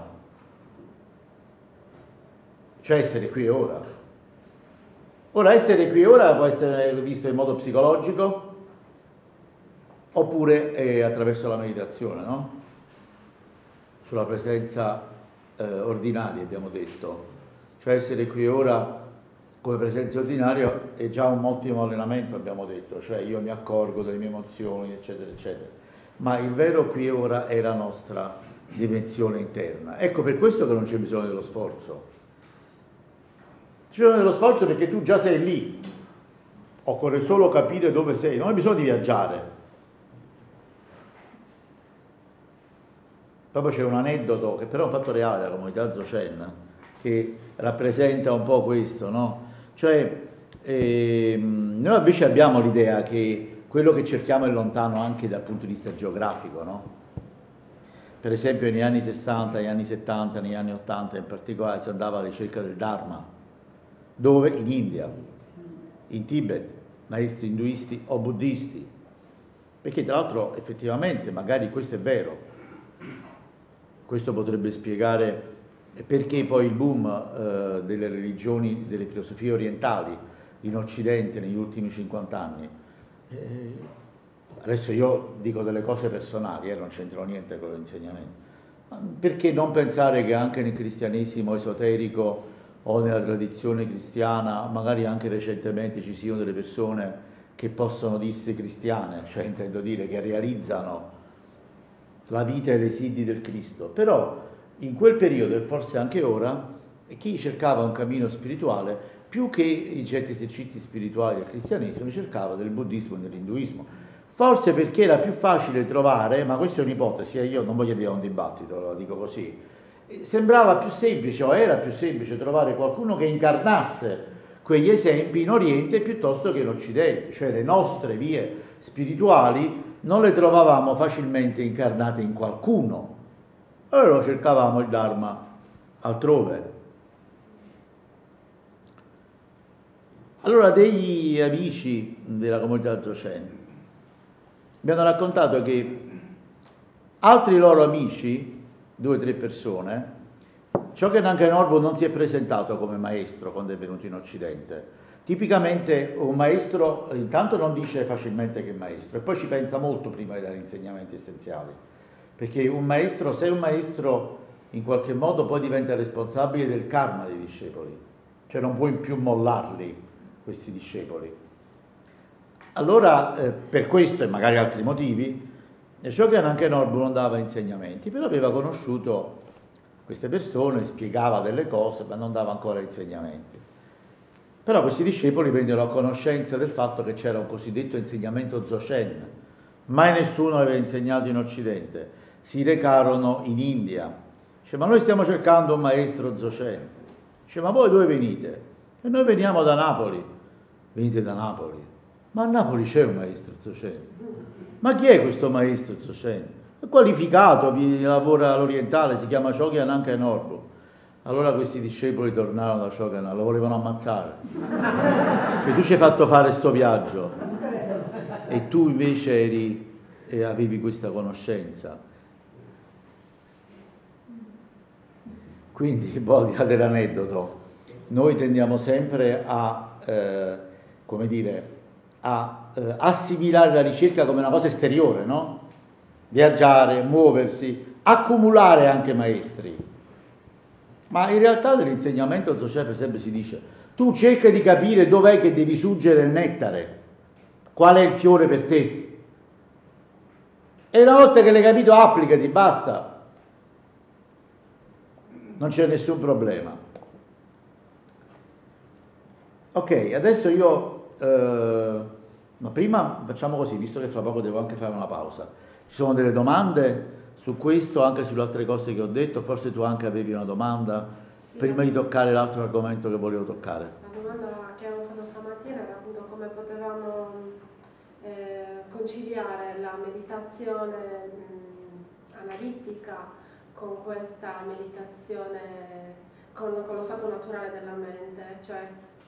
cioè essere qui e ora. Ora essere qui e ora può essere visto in modo psicologico oppure eh, attraverso la meditazione, no? Sulla presenza eh, ordinaria abbiamo detto, cioè essere qui e ora come presenza ordinaria è già un ottimo allenamento, abbiamo detto, cioè io mi accorgo delle mie emozioni, eccetera, eccetera. Ma il vero qui e ora è la nostra dimensione interna. Ecco, per questo che non c'è bisogno dello sforzo. C'è bisogno dello sforzo perché tu già sei lì, occorre solo capire dove sei, non hai bisogno di viaggiare. Proprio c'è un aneddoto che però è un fatto reale della comunità Dzogchen che rappresenta un po' questo, no? Cioè, ehm, noi invece abbiamo l'idea che quello che cerchiamo è lontano anche dal punto di vista geografico, no? Per esempio negli anni sessanta, negli anni settanta, negli anni ottanta in particolare si andava alla ricerca del Dharma. Dove? In India, in Tibet, maestri induisti o buddisti. Perché tra l'altro effettivamente magari questo è vero. Questo potrebbe spiegare perché poi il boom eh, delle religioni, delle filosofie orientali in Occidente negli ultimi cinquanta anni. Eh, adesso io dico delle cose personali, eh, non c'entro niente con l'insegnamento. Perché non pensare che anche nel cristianesimo esoterico o nella tradizione cristiana, magari anche recentemente ci siano delle persone che possono dirsi cristiane, cioè intendo dire che realizzano la vita e i residui del Cristo, però in quel periodo e forse anche ora chi cercava un cammino spirituale più che i certi esercizi spirituali del cristianesimo cercava del buddismo e dell'induismo, forse perché era più facile trovare, ma questa è un'ipotesi, eh, io non voglio avviare un dibattito, lo dico così, sembrava più semplice o era più semplice trovare qualcuno che incarnasse quegli esempi in Oriente piuttosto che in Occidente, cioè le nostre vie spirituali non le trovavamo facilmente incarnate in qualcuno, allora cercavamo il Dharma altrove. Allora degli amici della comunità Dzogchen mi hanno raccontato che altri loro amici, due o tre persone, Chogyam Nankaj Norbu non si è presentato come maestro quando è venuto in Occidente. Tipicamente un maestro intanto non dice facilmente che è maestro e poi ci pensa molto prima di dare insegnamenti essenziali, perché un maestro, se è un maestro in qualche modo poi diventa responsabile del karma dei discepoli, cioè non puoi più mollarli questi discepoli. Allora eh, per questo e magari altri motivi Chogyam Nankaj Norbu non dava insegnamenti, però aveva conosciuto queste persone, spiegava delle cose ma non dava ancora insegnamenti. Però questi discepoli vennero a conoscenza del fatto che c'era un cosiddetto insegnamento Dzogchen, mai nessuno aveva insegnato in Occidente, si recarono in India, dice ma noi stiamo cercando un maestro Dzogchen, dice ma voi dove venite? E noi veniamo da Napoli, venite da Napoli, ma a Napoli c'è un maestro Dzogchen, ma chi è questo maestro Dzogchen? È qualificato, lavora all'orientale, si chiama Chogyam Nankaj Norbu. Allora questi discepoli tornarono da Chogyam, lo volevano ammazzare. Cioè tu ci hai fatto fare sto viaggio e tu invece eri, e avevi questa conoscenza. Quindi, boh, di là dell'aneddoto, noi tendiamo sempre a, eh, come dire, a eh, assimilare la ricerca come una cosa esteriore, no? Viaggiare, muoversi, accumulare anche maestri. Ma in realtà nell'insegnamento Dzogchen per esempio si dice tu cerca di capire dov'è che devi suggere il nettare, qual è il fiore per te. E una volta che l'hai capito applicati, basta. Non c'è nessun problema. Ok, adesso io, eh, ma prima facciamo così, visto che fra poco devo anche fare una pausa. Ci sono delle domande su questo, anche sulle altre cose che ho detto, forse tu anche avevi una domanda, Sì, prima di toccare l'altro argomento che volevo toccare. La domanda che avevo fatto stamattina era appunto come potevamo eh, conciliare la meditazione mh, analitica con questa meditazione, con, con lo stato naturale della mente, cioè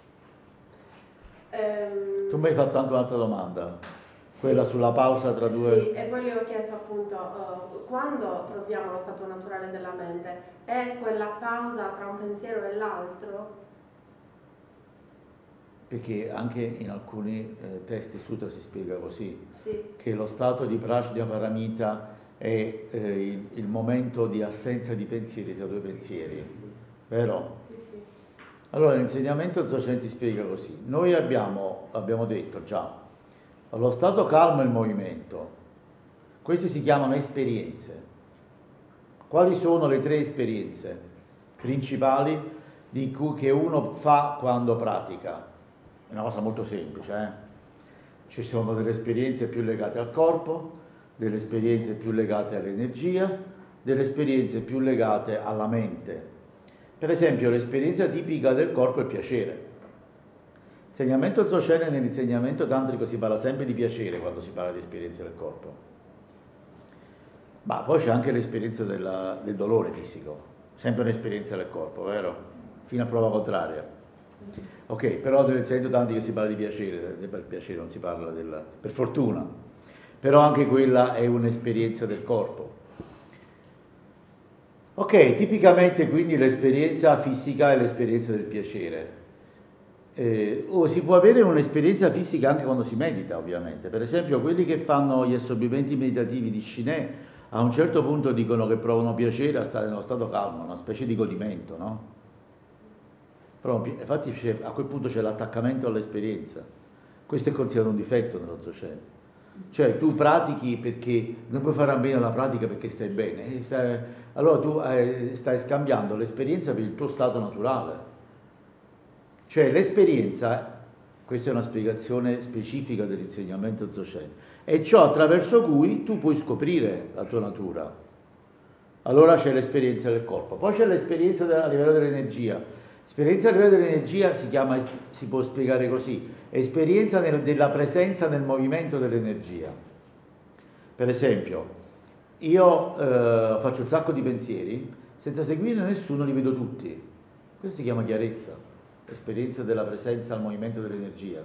ehm, Tu mi hai fatto anche un'altra domanda, sì, quella sulla pausa tra due... Sì, e poi le ho chiesto appunto uh, quando troviamo lo stato naturale della mente, è quella pausa tra un pensiero e l'altro? Perché anche in alcuni eh, testi sutra si spiega così, Sì. che lo stato di prajna paramita è eh, il, il momento di assenza di pensieri tra due pensieri, Sì. vero? Sì, sì. Allora l'insegnamento Dzogchen ti spiega così, noi abbiamo, abbiamo detto già, lo stato calmo e il movimento, questi si chiamano esperienze. Quali sono le tre esperienze principali di cui, che uno fa quando pratica? È una cosa molto semplice, eh? Ci sono delle esperienze più legate al corpo, delle esperienze più legate all'energia, delle esperienze più legate alla mente. Per esempio, l'esperienza tipica del corpo è il piacere. L'insegnamento Dzogchen e nell'insegnamento tantrico si parla sempre di piacere quando si parla di esperienze del corpo. Ma poi c'è anche l'esperienza della, del dolore fisico, sempre un'esperienza del corpo, vero? Fino a prova contraria. Ok, però nell'insegnamento tantrico si parla di piacere, del piacere non si parla della... per fortuna. Però anche quella è un'esperienza del corpo. Ok, tipicamente quindi l'esperienza fisica è l'esperienza del piacere. Eh, o si può avere un'esperienza fisica anche quando si medita, ovviamente. Per esempio, quelli che fanno gli assorbimenti meditativi di Shiné a un certo punto dicono che provano piacere a stare nello stato calmo, una specie di godimento, no? Però, infatti a quel punto c'è l'attaccamento all'esperienza. Questo è considerato un difetto nello Dzogchen. Cioè tu pratichi perché non puoi fare a meno la pratica perché stai bene, stai, allora tu eh, stai scambiando l'esperienza per il tuo stato naturale. Cioè l'esperienza, questa è una spiegazione specifica dell'insegnamento Dzogchen, è ciò attraverso cui tu puoi scoprire la tua natura. Allora c'è l'esperienza del corpo, poi c'è l'esperienza a livello dell'energia. L'esperienza a livello dell'energia si chiama, si può spiegare così, esperienza nel, della presenza nel movimento dell'energia. Per esempio, io eh, faccio un sacco di pensieri, senza seguire nessuno li vedo tutti. Questo si chiama chiarezza, esperienza della presenza al movimento dell'energia.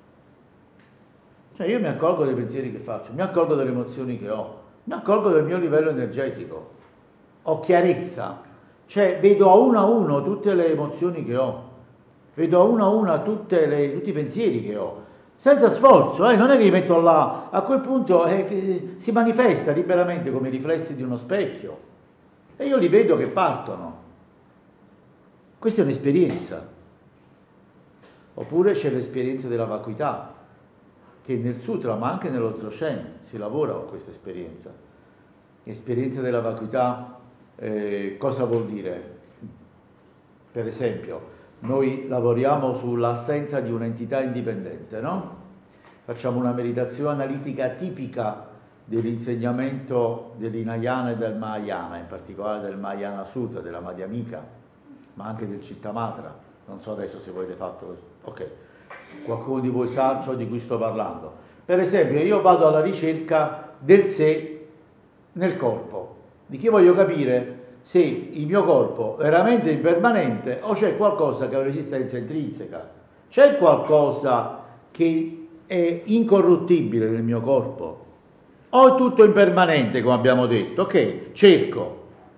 Cioè io mi accorgo dei pensieri che faccio, mi accorgo delle emozioni che ho, mi accorgo del mio livello energetico, ho chiarezza, cioè vedo a uno a uno tutte le emozioni che ho, vedo a uno a uno tutte le, tutti i pensieri che ho, senza sforzo, eh? Non è che li metto là, a quel punto eh, che si manifesta liberamente come i riflessi di uno specchio e io li vedo che partono. Questa è un'esperienza. Oppure c'è l'esperienza della vacuità, che nel sutra, ma anche nello Dzogchen, si lavora con questa esperienza. Esperienza della vacuità, eh, cosa vuol dire? Per esempio, noi lavoriamo sull'assenza di un'entità indipendente, no? Facciamo una meditazione analitica tipica dell'insegnamento dell'Hinayana e del Mahayana, in particolare del Mahayana Sutta, della Madhyamika, ma anche del Cittamatra. Non so adesso se voi avete fatto così. Ok, qualcuno di voi sa ciò di cui sto parlando. Per esempio, io vado alla ricerca del sé nel corpo, di che voglio capire se il mio corpo è veramente impermanente o c'è qualcosa che ha un'esistenza intrinseca. C'è qualcosa che è incorruttibile nel mio corpo o è tutto impermanente, come abbiamo detto? Ok, cerco.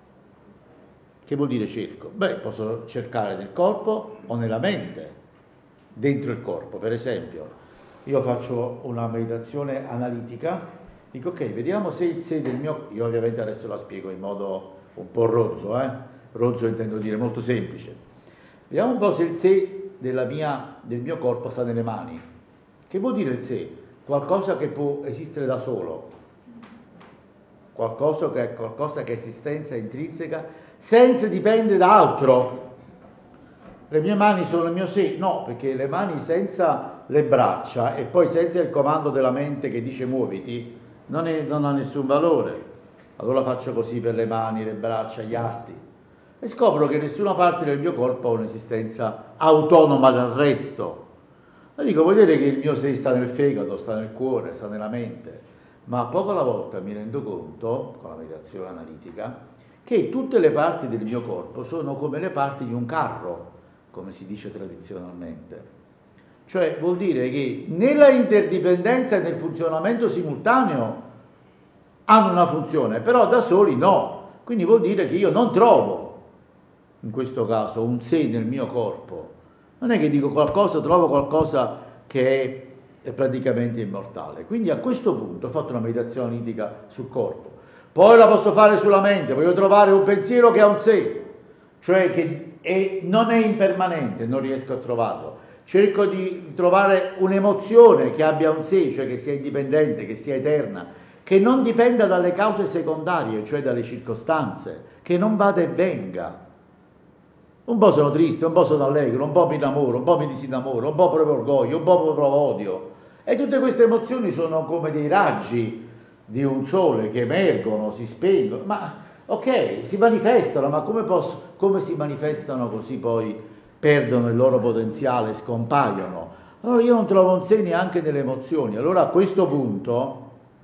Che vuol dire cerco? Beh, posso cercare nel corpo o nella mente, dentro il corpo. Per esempio, io faccio una meditazione analitica, dico ok, vediamo se il sé del mio... Io ovviamente adesso la spiego in modo un po' rozzo, eh? Rozzo intendo dire molto semplice. Vediamo un po' se il sé della mia, del mio corpo sta nelle mani. Che vuol dire il sé? Qualcosa che può esistere da solo, qualcosa che, qualcosa che è esistenza intrinseca senza dipendere da altro. le mie mani sono il mio sé, no, perché le mani senza le braccia e poi senza il comando della mente che dice muoviti, non, è, non ha nessun valore. Allora faccio così per le mani, le braccia, gli arti e scopro che nessuna parte del mio corpo ha un'esistenza autonoma dal resto. E dico, vuol dire che il mio sé sta nel fegato, sta nel cuore, sta nella mente, ma poco alla volta mi rendo conto, con la meditazione analitica, che tutte le parti del mio corpo sono come le parti di un carro, come si dice tradizionalmente. Cioè vuol dire che nella interdipendenza e nel funzionamento simultaneo hanno una funzione, però da soli no. Quindi vuol dire che io non trovo, in questo caso, un sé nel mio corpo. Non è che dico qualcosa, trovo qualcosa che è, è praticamente immortale. Quindi a questo punto ho fatto una meditazione analitica sul corpo. Poi la posso fare sulla mente, voglio trovare un pensiero che ha un sé, cioè che è, non è impermanente, non riesco a trovarlo. Cerco di trovare un'emozione che abbia un sé, cioè che sia indipendente, che sia eterna, che non dipenda dalle cause secondarie, cioè dalle circostanze, che non vada e venga. Un po' sono triste, un po' sono allegro, un po' mi innamoro, un po' mi disinnamoro, un po' provo orgoglio, un po' provo odio. E tutte queste emozioni sono come dei raggi di un sole che emergono, si spengono, ma ok, si manifestano, ma come, posso, come si manifestano così poi perdono il loro potenziale, scompaiono? Allora io non trovo un sé neanche nelle emozioni. Allora a questo punto,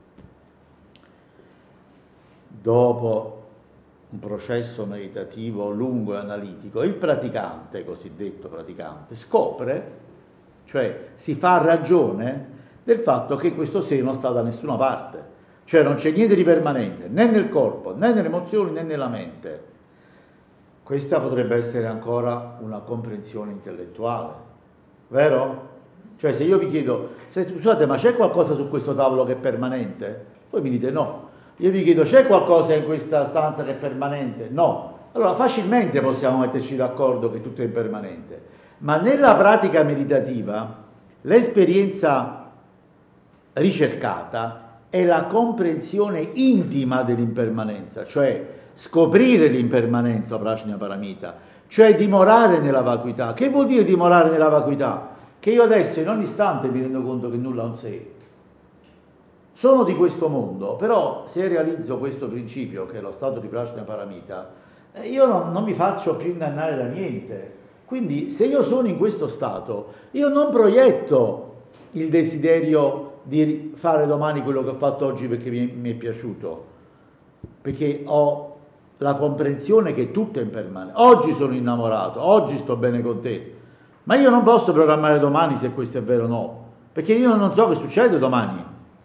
dopo un processo meditativo lungo e analitico, il praticante, cosiddetto praticante, scopre, cioè si fa ragione del fatto che questo sé non sta da nessuna parte, cioè non c'è niente di permanente, né nel corpo, né nelle emozioni, né nella mente. Questa potrebbe essere ancora una comprensione intellettuale, vero? Cioè se io vi chiedo, se, scusate, ma c'è qualcosa su questo tavolo che è permanente? Voi mi dite no. Io vi chiedo, c'è qualcosa in questa stanza che è permanente? No. Allora facilmente possiamo metterci d'accordo che tutto è impermanente. Ma nella pratica meditativa l'esperienza ricercata è la comprensione intima dell'impermanenza, cioè scoprire l'impermanenza, prajna paramita, cioè dimorare nella vacuità. Che vuol dire dimorare nella vacuità? Che io adesso in ogni istante mi rendo conto che nulla ha un sé. Sono di questo mondo, però se realizzo questo principio, che è lo stato di prajna paramita, io non, non mi faccio più ingannare da niente. Quindi se io sono in questo stato, io non proietto il desiderio di fare domani quello che ho fatto oggi perché mi, mi è piaciuto, perché ho la comprensione che tutto è impermanente. Oggi sono innamorato, oggi sto bene con te, ma io non posso programmare domani se questo è vero o no, perché io non so che succede domani.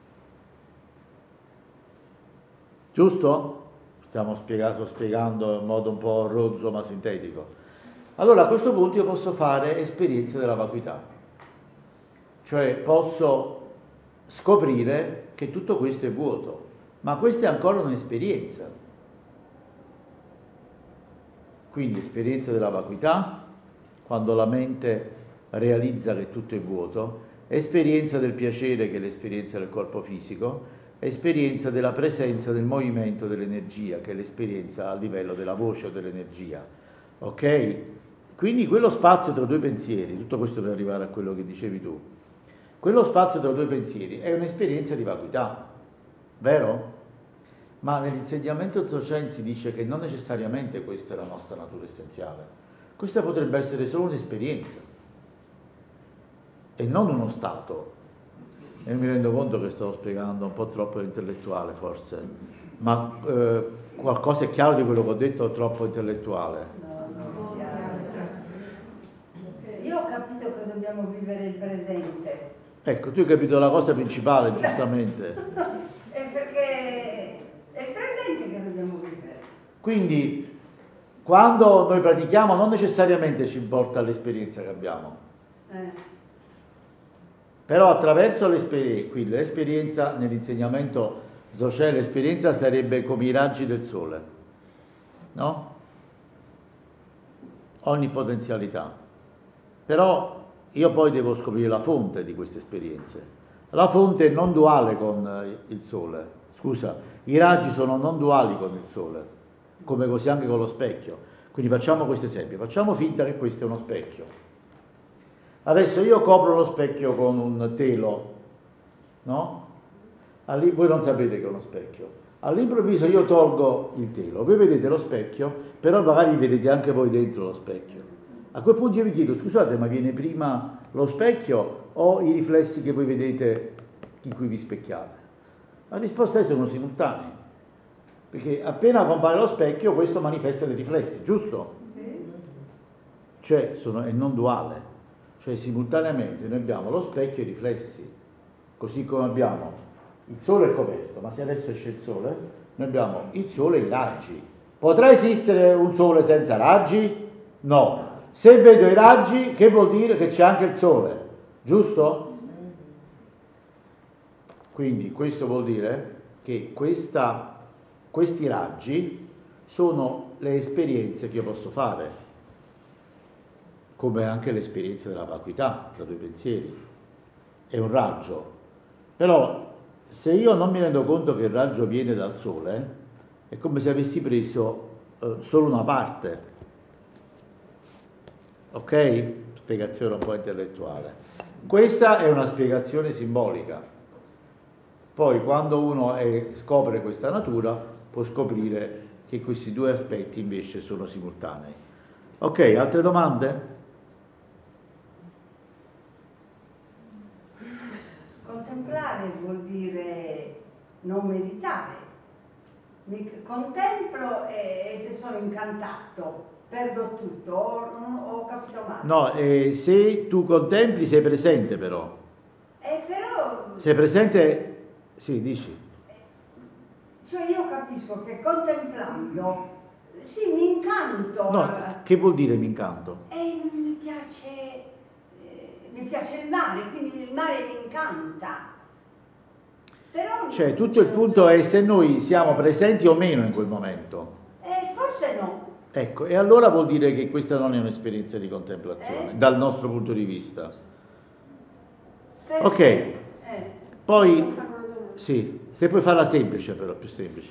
Giusto? Stiamo spiegato, spiegando in modo un po' rozzo ma sintetico. Allora a questo punto io posso fare esperienza della vacuità, cioè posso scoprire che tutto questo è vuoto, ma questa è ancora un'esperienza. Quindi esperienza della vacuità, quando la mente realizza che tutto è vuoto, esperienza del piacere che è l'esperienza del corpo fisico, esperienza della presenza del movimento dell'energia, che è l'esperienza a livello della voce o dell'energia. Ok? Quindi quello spazio tra due pensieri, tutto questo per arrivare a quello che dicevi tu, quello spazio tra due pensieri è un'esperienza di vacuità, vero? Ma nell'insegnamento Dzogchen si dice che non necessariamente questa è la nostra natura essenziale. Questa potrebbe essere solo un'esperienza e non uno stato. E mi rendo conto che sto spiegando un po' troppo intellettuale forse, ma eh, qualcosa è chiaro di quello che ho detto o troppo intellettuale? No, no, chiaro. Io ho capito che dobbiamo vivere il presente. Ecco, tu hai capito la cosa principale, giustamente. È perché è il presente che dobbiamo vivere. Quindi, quando noi pratichiamo, non necessariamente ci importa l'esperienza che abbiamo. Eh. Però attraverso l'esperienza, qui l'esperienza nell'insegnamento Dzogchen, l'esperienza sarebbe come i raggi del sole, no? Ogni potenzialità. Però io poi devo scoprire la fonte di queste esperienze. La fonte è non duale con il sole. Scusa, i raggi sono non duali con il sole, come così anche con lo specchio. Quindi facciamo questo esempio, facciamo finta che questo è uno specchio. Adesso io copro lo specchio con un telo, no? Allì, voi non sapete che è uno specchio. All'improvviso io tolgo il telo, voi vedete lo specchio, però magari vedete anche voi dentro lo specchio. A quel punto io vi chiedo, scusate, ma viene prima lo specchio o i riflessi che voi vedete in cui vi specchiate? La risposta è che sono simultanei, perché appena compare lo specchio questo manifesta dei riflessi, giusto? Cioè, sono, è non duale, cioè simultaneamente noi abbiamo lo specchio e i riflessi, così come abbiamo il sole è coperto, ma se adesso esce il sole, noi abbiamo il sole e i raggi. Potrà esistere un sole senza raggi? No. Se vedo i raggi, che vuol dire? Che c'è anche il sole, giusto? Quindi questo vuol dire che questa, questi raggi sono le esperienze che io posso fare, come anche l'esperienza della vacuità tra due pensieri. È un raggio. Però se io non mi rendo conto che il raggio viene dal sole, è come se avessi preso eh, solo una parte. Ok? Spiegazione un po' intellettuale. Questa è una spiegazione simbolica. Poi quando uno è, scopre questa natura può scoprire che questi due aspetti invece sono simultanei. Ok, altre domande? Contemplare vuol dire non meditare. Mi contemplo e, e se sono incantato perdo tutto, o ho capito male? No, eh, se tu contempli sei presente però. Eh, però... Sei presente? Sì, dici. Cioè io capisco che contemplando, sì, mi incanto. No, che vuol dire mi incanto? E mi piace, eh, mi piace il mare, quindi il mare mi incanta. Però... Cioè, tutto il punto è se noi siamo presenti o meno in quel momento. Eh, forse no. Ecco, e allora vuol dire che questa non è un'esperienza di contemplazione, Eh? dal nostro punto di vista. Perché? Ok, Eh. poi, sì, se puoi farla semplice però, più semplice.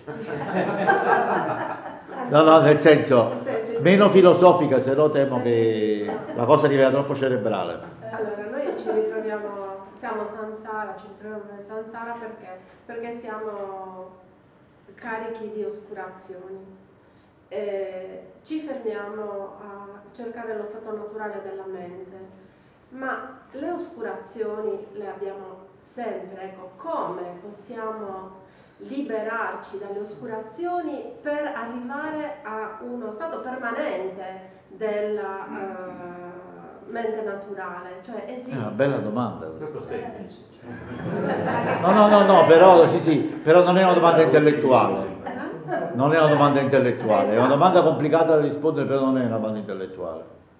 No, no, nel senso, meno filosofica, se no temo che la cosa diventa troppo cerebrale. Allora, noi ci ritroviamo, siamo Sansara, ci ritroviamo nel Sansara perché, perché siamo carichi di oscurazioni. Eh, ci fermiamo a cercare lo stato naturale della mente, ma le oscurazioni le abbiamo sempre. Ecco, come possiamo liberarci dalle oscurazioni per arrivare a uno stato permanente della uh, mente naturale? Cioè, esiste. È una bella domanda questa. Questo semplice. No, no, no, no, però sì, sì, però non è una domanda intellettuale. Non è una domanda intellettuale, è una domanda complicata da rispondere, però non è una domanda intellettuale.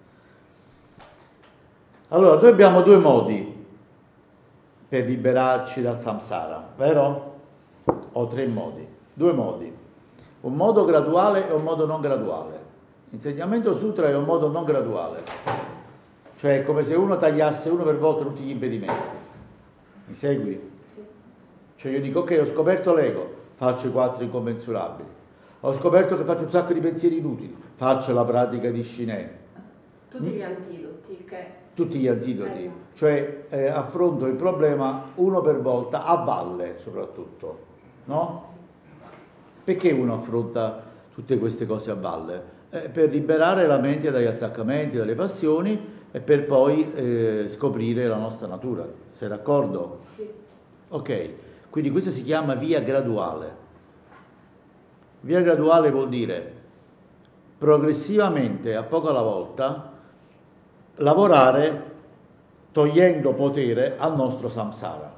Allora, noi abbiamo due modi per liberarci dal samsara, vero? O tre modi, due modi. Un modo graduale e un modo non graduale. L'insegnamento sutra è un modo non graduale, cioè è come se uno tagliasse uno per volta tutti gli impedimenti. Mi segui? Cioè io dico, ok, ho scoperto l'ego, faccio i quattro incommensurabili. Ho scoperto che faccio un sacco di pensieri inutili, faccio la pratica di Shiné. Tutti gli antidoti che... Tutti gli antidoti, cioè eh, affronto il problema uno per volta, a valle soprattutto, no? Perché uno affronta tutte queste cose a valle? Eh, per liberare la mente dagli attaccamenti, dalle passioni e per poi eh, scoprire la nostra natura. Sei d'accordo? Sì. Ok, quindi questa si chiama via graduale. Via graduale vuol dire progressivamente, a poco alla volta, lavorare togliendo potere al nostro samsara.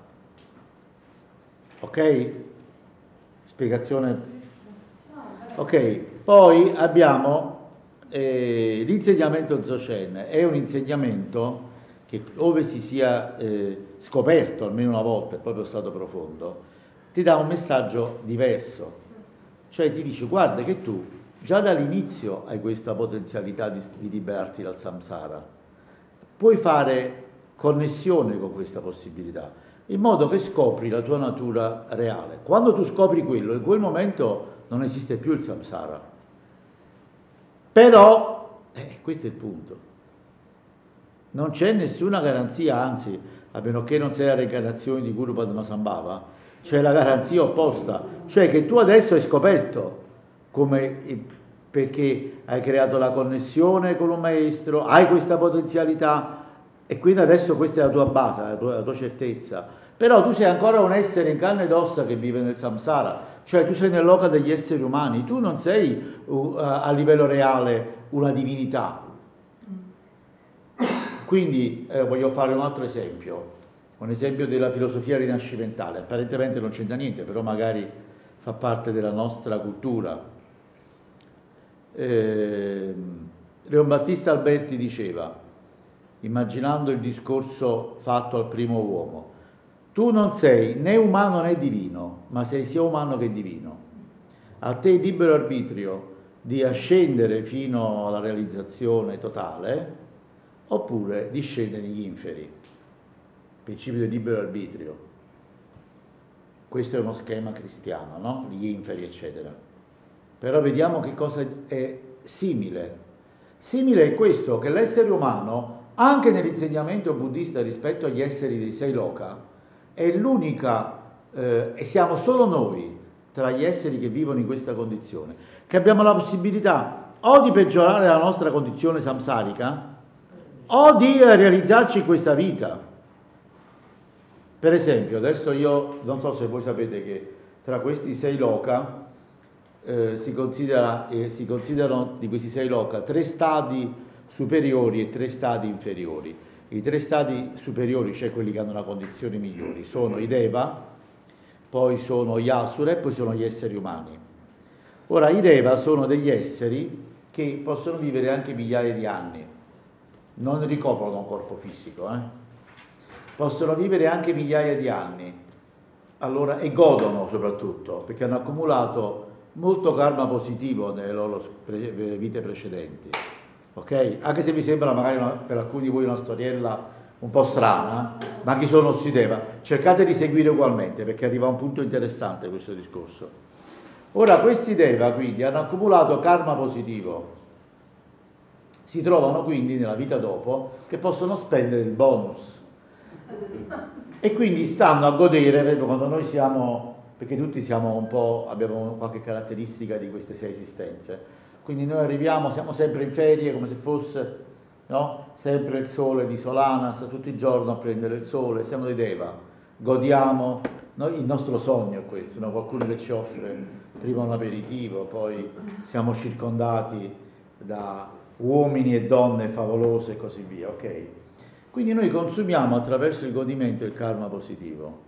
Ok? Spiegazione? Ok, poi abbiamo eh, l'insegnamento Dzogchen. È un insegnamento che, ove si sia eh, scoperto almeno una volta, è proprio stato profondo, ti dà un messaggio diverso. Cioè ti dice, guarda che tu già dall'inizio hai questa potenzialità di, di liberarti dal samsara. Puoi fare connessione con questa possibilità, in modo che scopri la tua natura reale. Quando tu scopri quello, in quel momento non esiste più il samsara. Però, eh, questo è il punto, non c'è nessuna garanzia, anzi, a meno che non sia la reincarnazione di Guru Padmasambhava, c'è la garanzia opposta, cioè che tu adesso hai scoperto come, perché hai creato la connessione con un maestro, hai questa potenzialità e quindi adesso questa è la tua base, la tua, la tua certezza. Però tu sei ancora un essere in carne ed ossa che vive nel samsara, cioè tu sei nel loca degli esseri umani, tu non sei uh, a livello reale una divinità. Quindi eh, voglio fare un altro esempio, un esempio della filosofia rinascimentale, apparentemente non c'entra niente, però magari fa parte della nostra cultura. Eh, Leon Battista Alberti diceva, immaginando il discorso fatto al primo uomo, tu non sei né umano né divino, ma sei sia umano che divino. A te il libero arbitrio di ascendere fino alla realizzazione totale, oppure di scendere negli inferi. Principio del libero arbitrio. Questo è uno schema cristiano, no? Gli inferi, eccetera. Però vediamo che cosa è simile. Simile è questo, che l'essere umano, anche nell'insegnamento buddista rispetto agli esseri dei sei loka, è l'unica, eh, e siamo solo noi, tra gli esseri che vivono in questa condizione, che abbiamo la possibilità o di peggiorare la nostra condizione samsarica, o di realizzarci in questa vita. Per esempio, adesso io non so se voi sapete che tra questi sei loka eh, si, considera, eh, si considerano di questi sei loka tre stadi superiori e tre stadi inferiori. I tre stadi superiori, cioè quelli che hanno una condizione migliori, sono i Deva, poi sono gli Asura e poi sono gli esseri umani. Ora, i Deva sono degli esseri che possono vivere anche migliaia di anni, non ricoprono un corpo fisico, eh? Possono vivere anche migliaia di anni, allora, e godono soprattutto, perché hanno accumulato molto karma positivo nelle loro pre- vite precedenti, ok? Anche se vi sembra magari una, per alcuni di voi una storiella un po' strana, ma chi sono si deva, cercate di seguire ugualmente, perché arriva a un punto interessante questo discorso. Ora, questi Deva quindi hanno accumulato karma positivo, si trovano quindi nella vita dopo che possono spendere il bonus e quindi stanno a godere, proprio quando noi siamo, perché tutti siamo un po', abbiamo qualche caratteristica di queste sei esistenze, quindi noi arriviamo, siamo sempre in ferie come se fosse, no? Sempre il sole di Solana, sta tutto il giorno a prendere il sole, siamo dei Deva, godiamo, no? Il nostro sogno è questo, no? Qualcuno che ci offre prima un aperitivo, poi siamo circondati da uomini e donne favolose e così via, ok? Quindi noi consumiamo attraverso il godimento il karma positivo.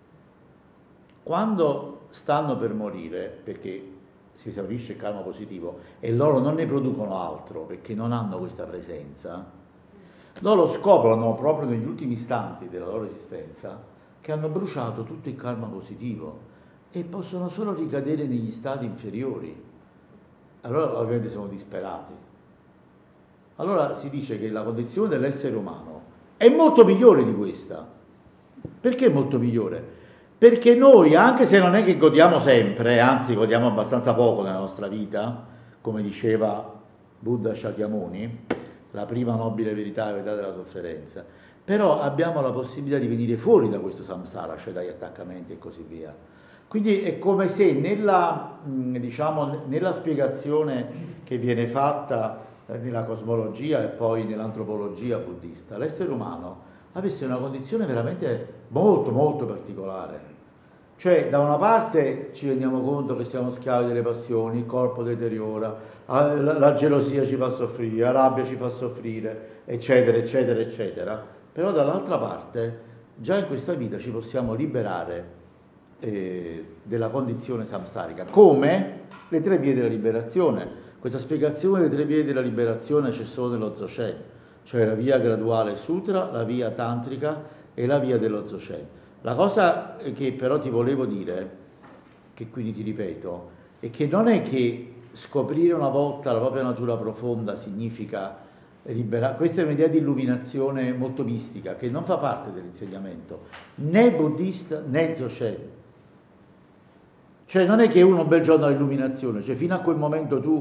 Quando stanno per morire, perché si esaurisce il karma positivo e loro non ne producono altro perché non hanno questa presenza, loro scoprono proprio negli ultimi istanti della loro esistenza che hanno bruciato tutto il karma positivo e possono solo ricadere negli stati inferiori. Allora ovviamente sono disperati. Allora si dice che la condizione dell'essere umano è molto migliore di questa. Perché è molto migliore? Perché noi, anche se non è che godiamo sempre, anzi godiamo abbastanza poco nella nostra vita, come diceva Buddha Shakyamuni, la prima nobile verità, la verità della sofferenza, però abbiamo la possibilità di venire fuori da questo samsara, cioè dagli attaccamenti e così via. Quindi è come se nella, diciamo, nella spiegazione che viene fatta nella cosmologia e poi nell'antropologia buddista, l'essere umano avesse una condizione veramente molto molto particolare. Cioè, da una parte ci rendiamo conto che siamo schiavi delle passioni, il corpo deteriora, la, la gelosia ci fa soffrire, la rabbia ci fa soffrire, eccetera, eccetera, eccetera. Però dall'altra parte, già in questa vita ci possiamo liberare eh, della condizione samsarica, come le tre vie della liberazione. Questa spiegazione delle tre vie della liberazione c'è solo nello Dzogchen, cioè la via graduale sutra, la via tantrica e la via dello Dzogchen. La cosa che però ti volevo dire, che quindi ti ripeto, è che non è che scoprire una volta la propria natura profonda significa liberare. Questa è un'idea di illuminazione molto mistica che non fa parte dell'insegnamento né buddista né Dzogchen. Cioè non è che uno un bel giorno ha l'illuminazione, cioè fino a quel momento tu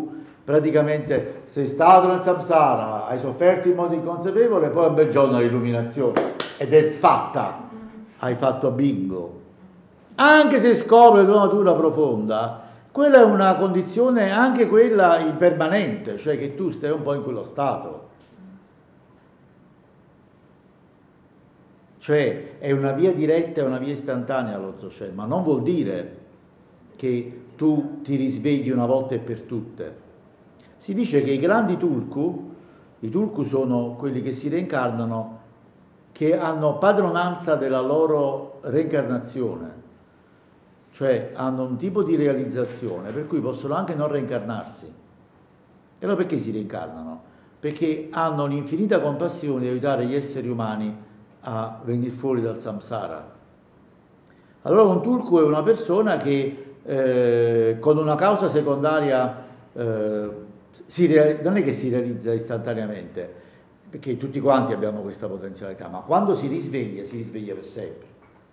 Praticamente sei stato nel samsara, hai sofferto in modo inconsapevole, poi un bel giorno l'illuminazione ed è fatta, hai fatto bingo. Anche se scopri la tua natura profonda, quella è una condizione, anche quella impermanente, cioè che tu stai un po' in quello stato. Cioè è una via diretta, è una via istantanea lo Dzogchen, ma non vuol dire che tu ti risvegli una volta e per tutte. Si dice che i grandi tulku, i tulku sono quelli che si reincarnano, che hanno padronanza della loro reincarnazione, cioè hanno un tipo di realizzazione per cui possono anche non reincarnarsi. E allora perché si reincarnano? Perché hanno l'infinita compassione di aiutare gli esseri umani a venire fuori dal samsara. Allora un tulku è una persona che eh, con una causa secondaria eh, si rea- non è che si realizza istantaneamente, perché tutti quanti abbiamo questa potenzialità, ma quando si risveglia, si risveglia per sempre.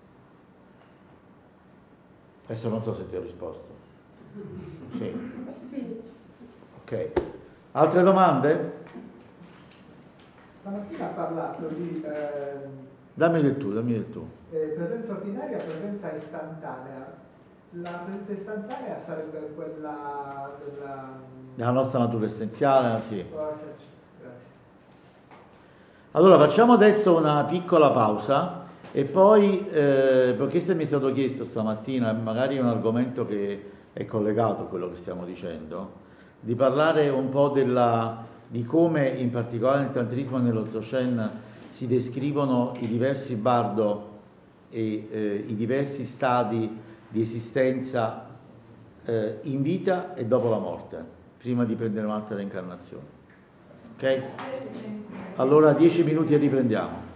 Adesso non so se ti ho risposto. Sì. Sì. Ok. Altre domande? Stamattina ha parlato di eh, Dammi del tu, dammi del tu. eh, presenza ordinaria, presenza istantanea. La presenza istantanea sarebbe quella della... Nella nostra natura essenziale, sì. Grazie. Allora facciamo adesso una piccola pausa e poi, eh, perché questo mi è stato chiesto stamattina, magari è un argomento che è collegato a quello che stiamo dicendo, di parlare un po' della, di come in particolare nel tantrismo e nello Dzogchen si descrivono i diversi bardo e eh, i diversi stadi di esistenza eh, in vita e dopo la morte, prima di prendere un'altra reincarnazione. Ok? Allora dieci minuti e riprendiamo.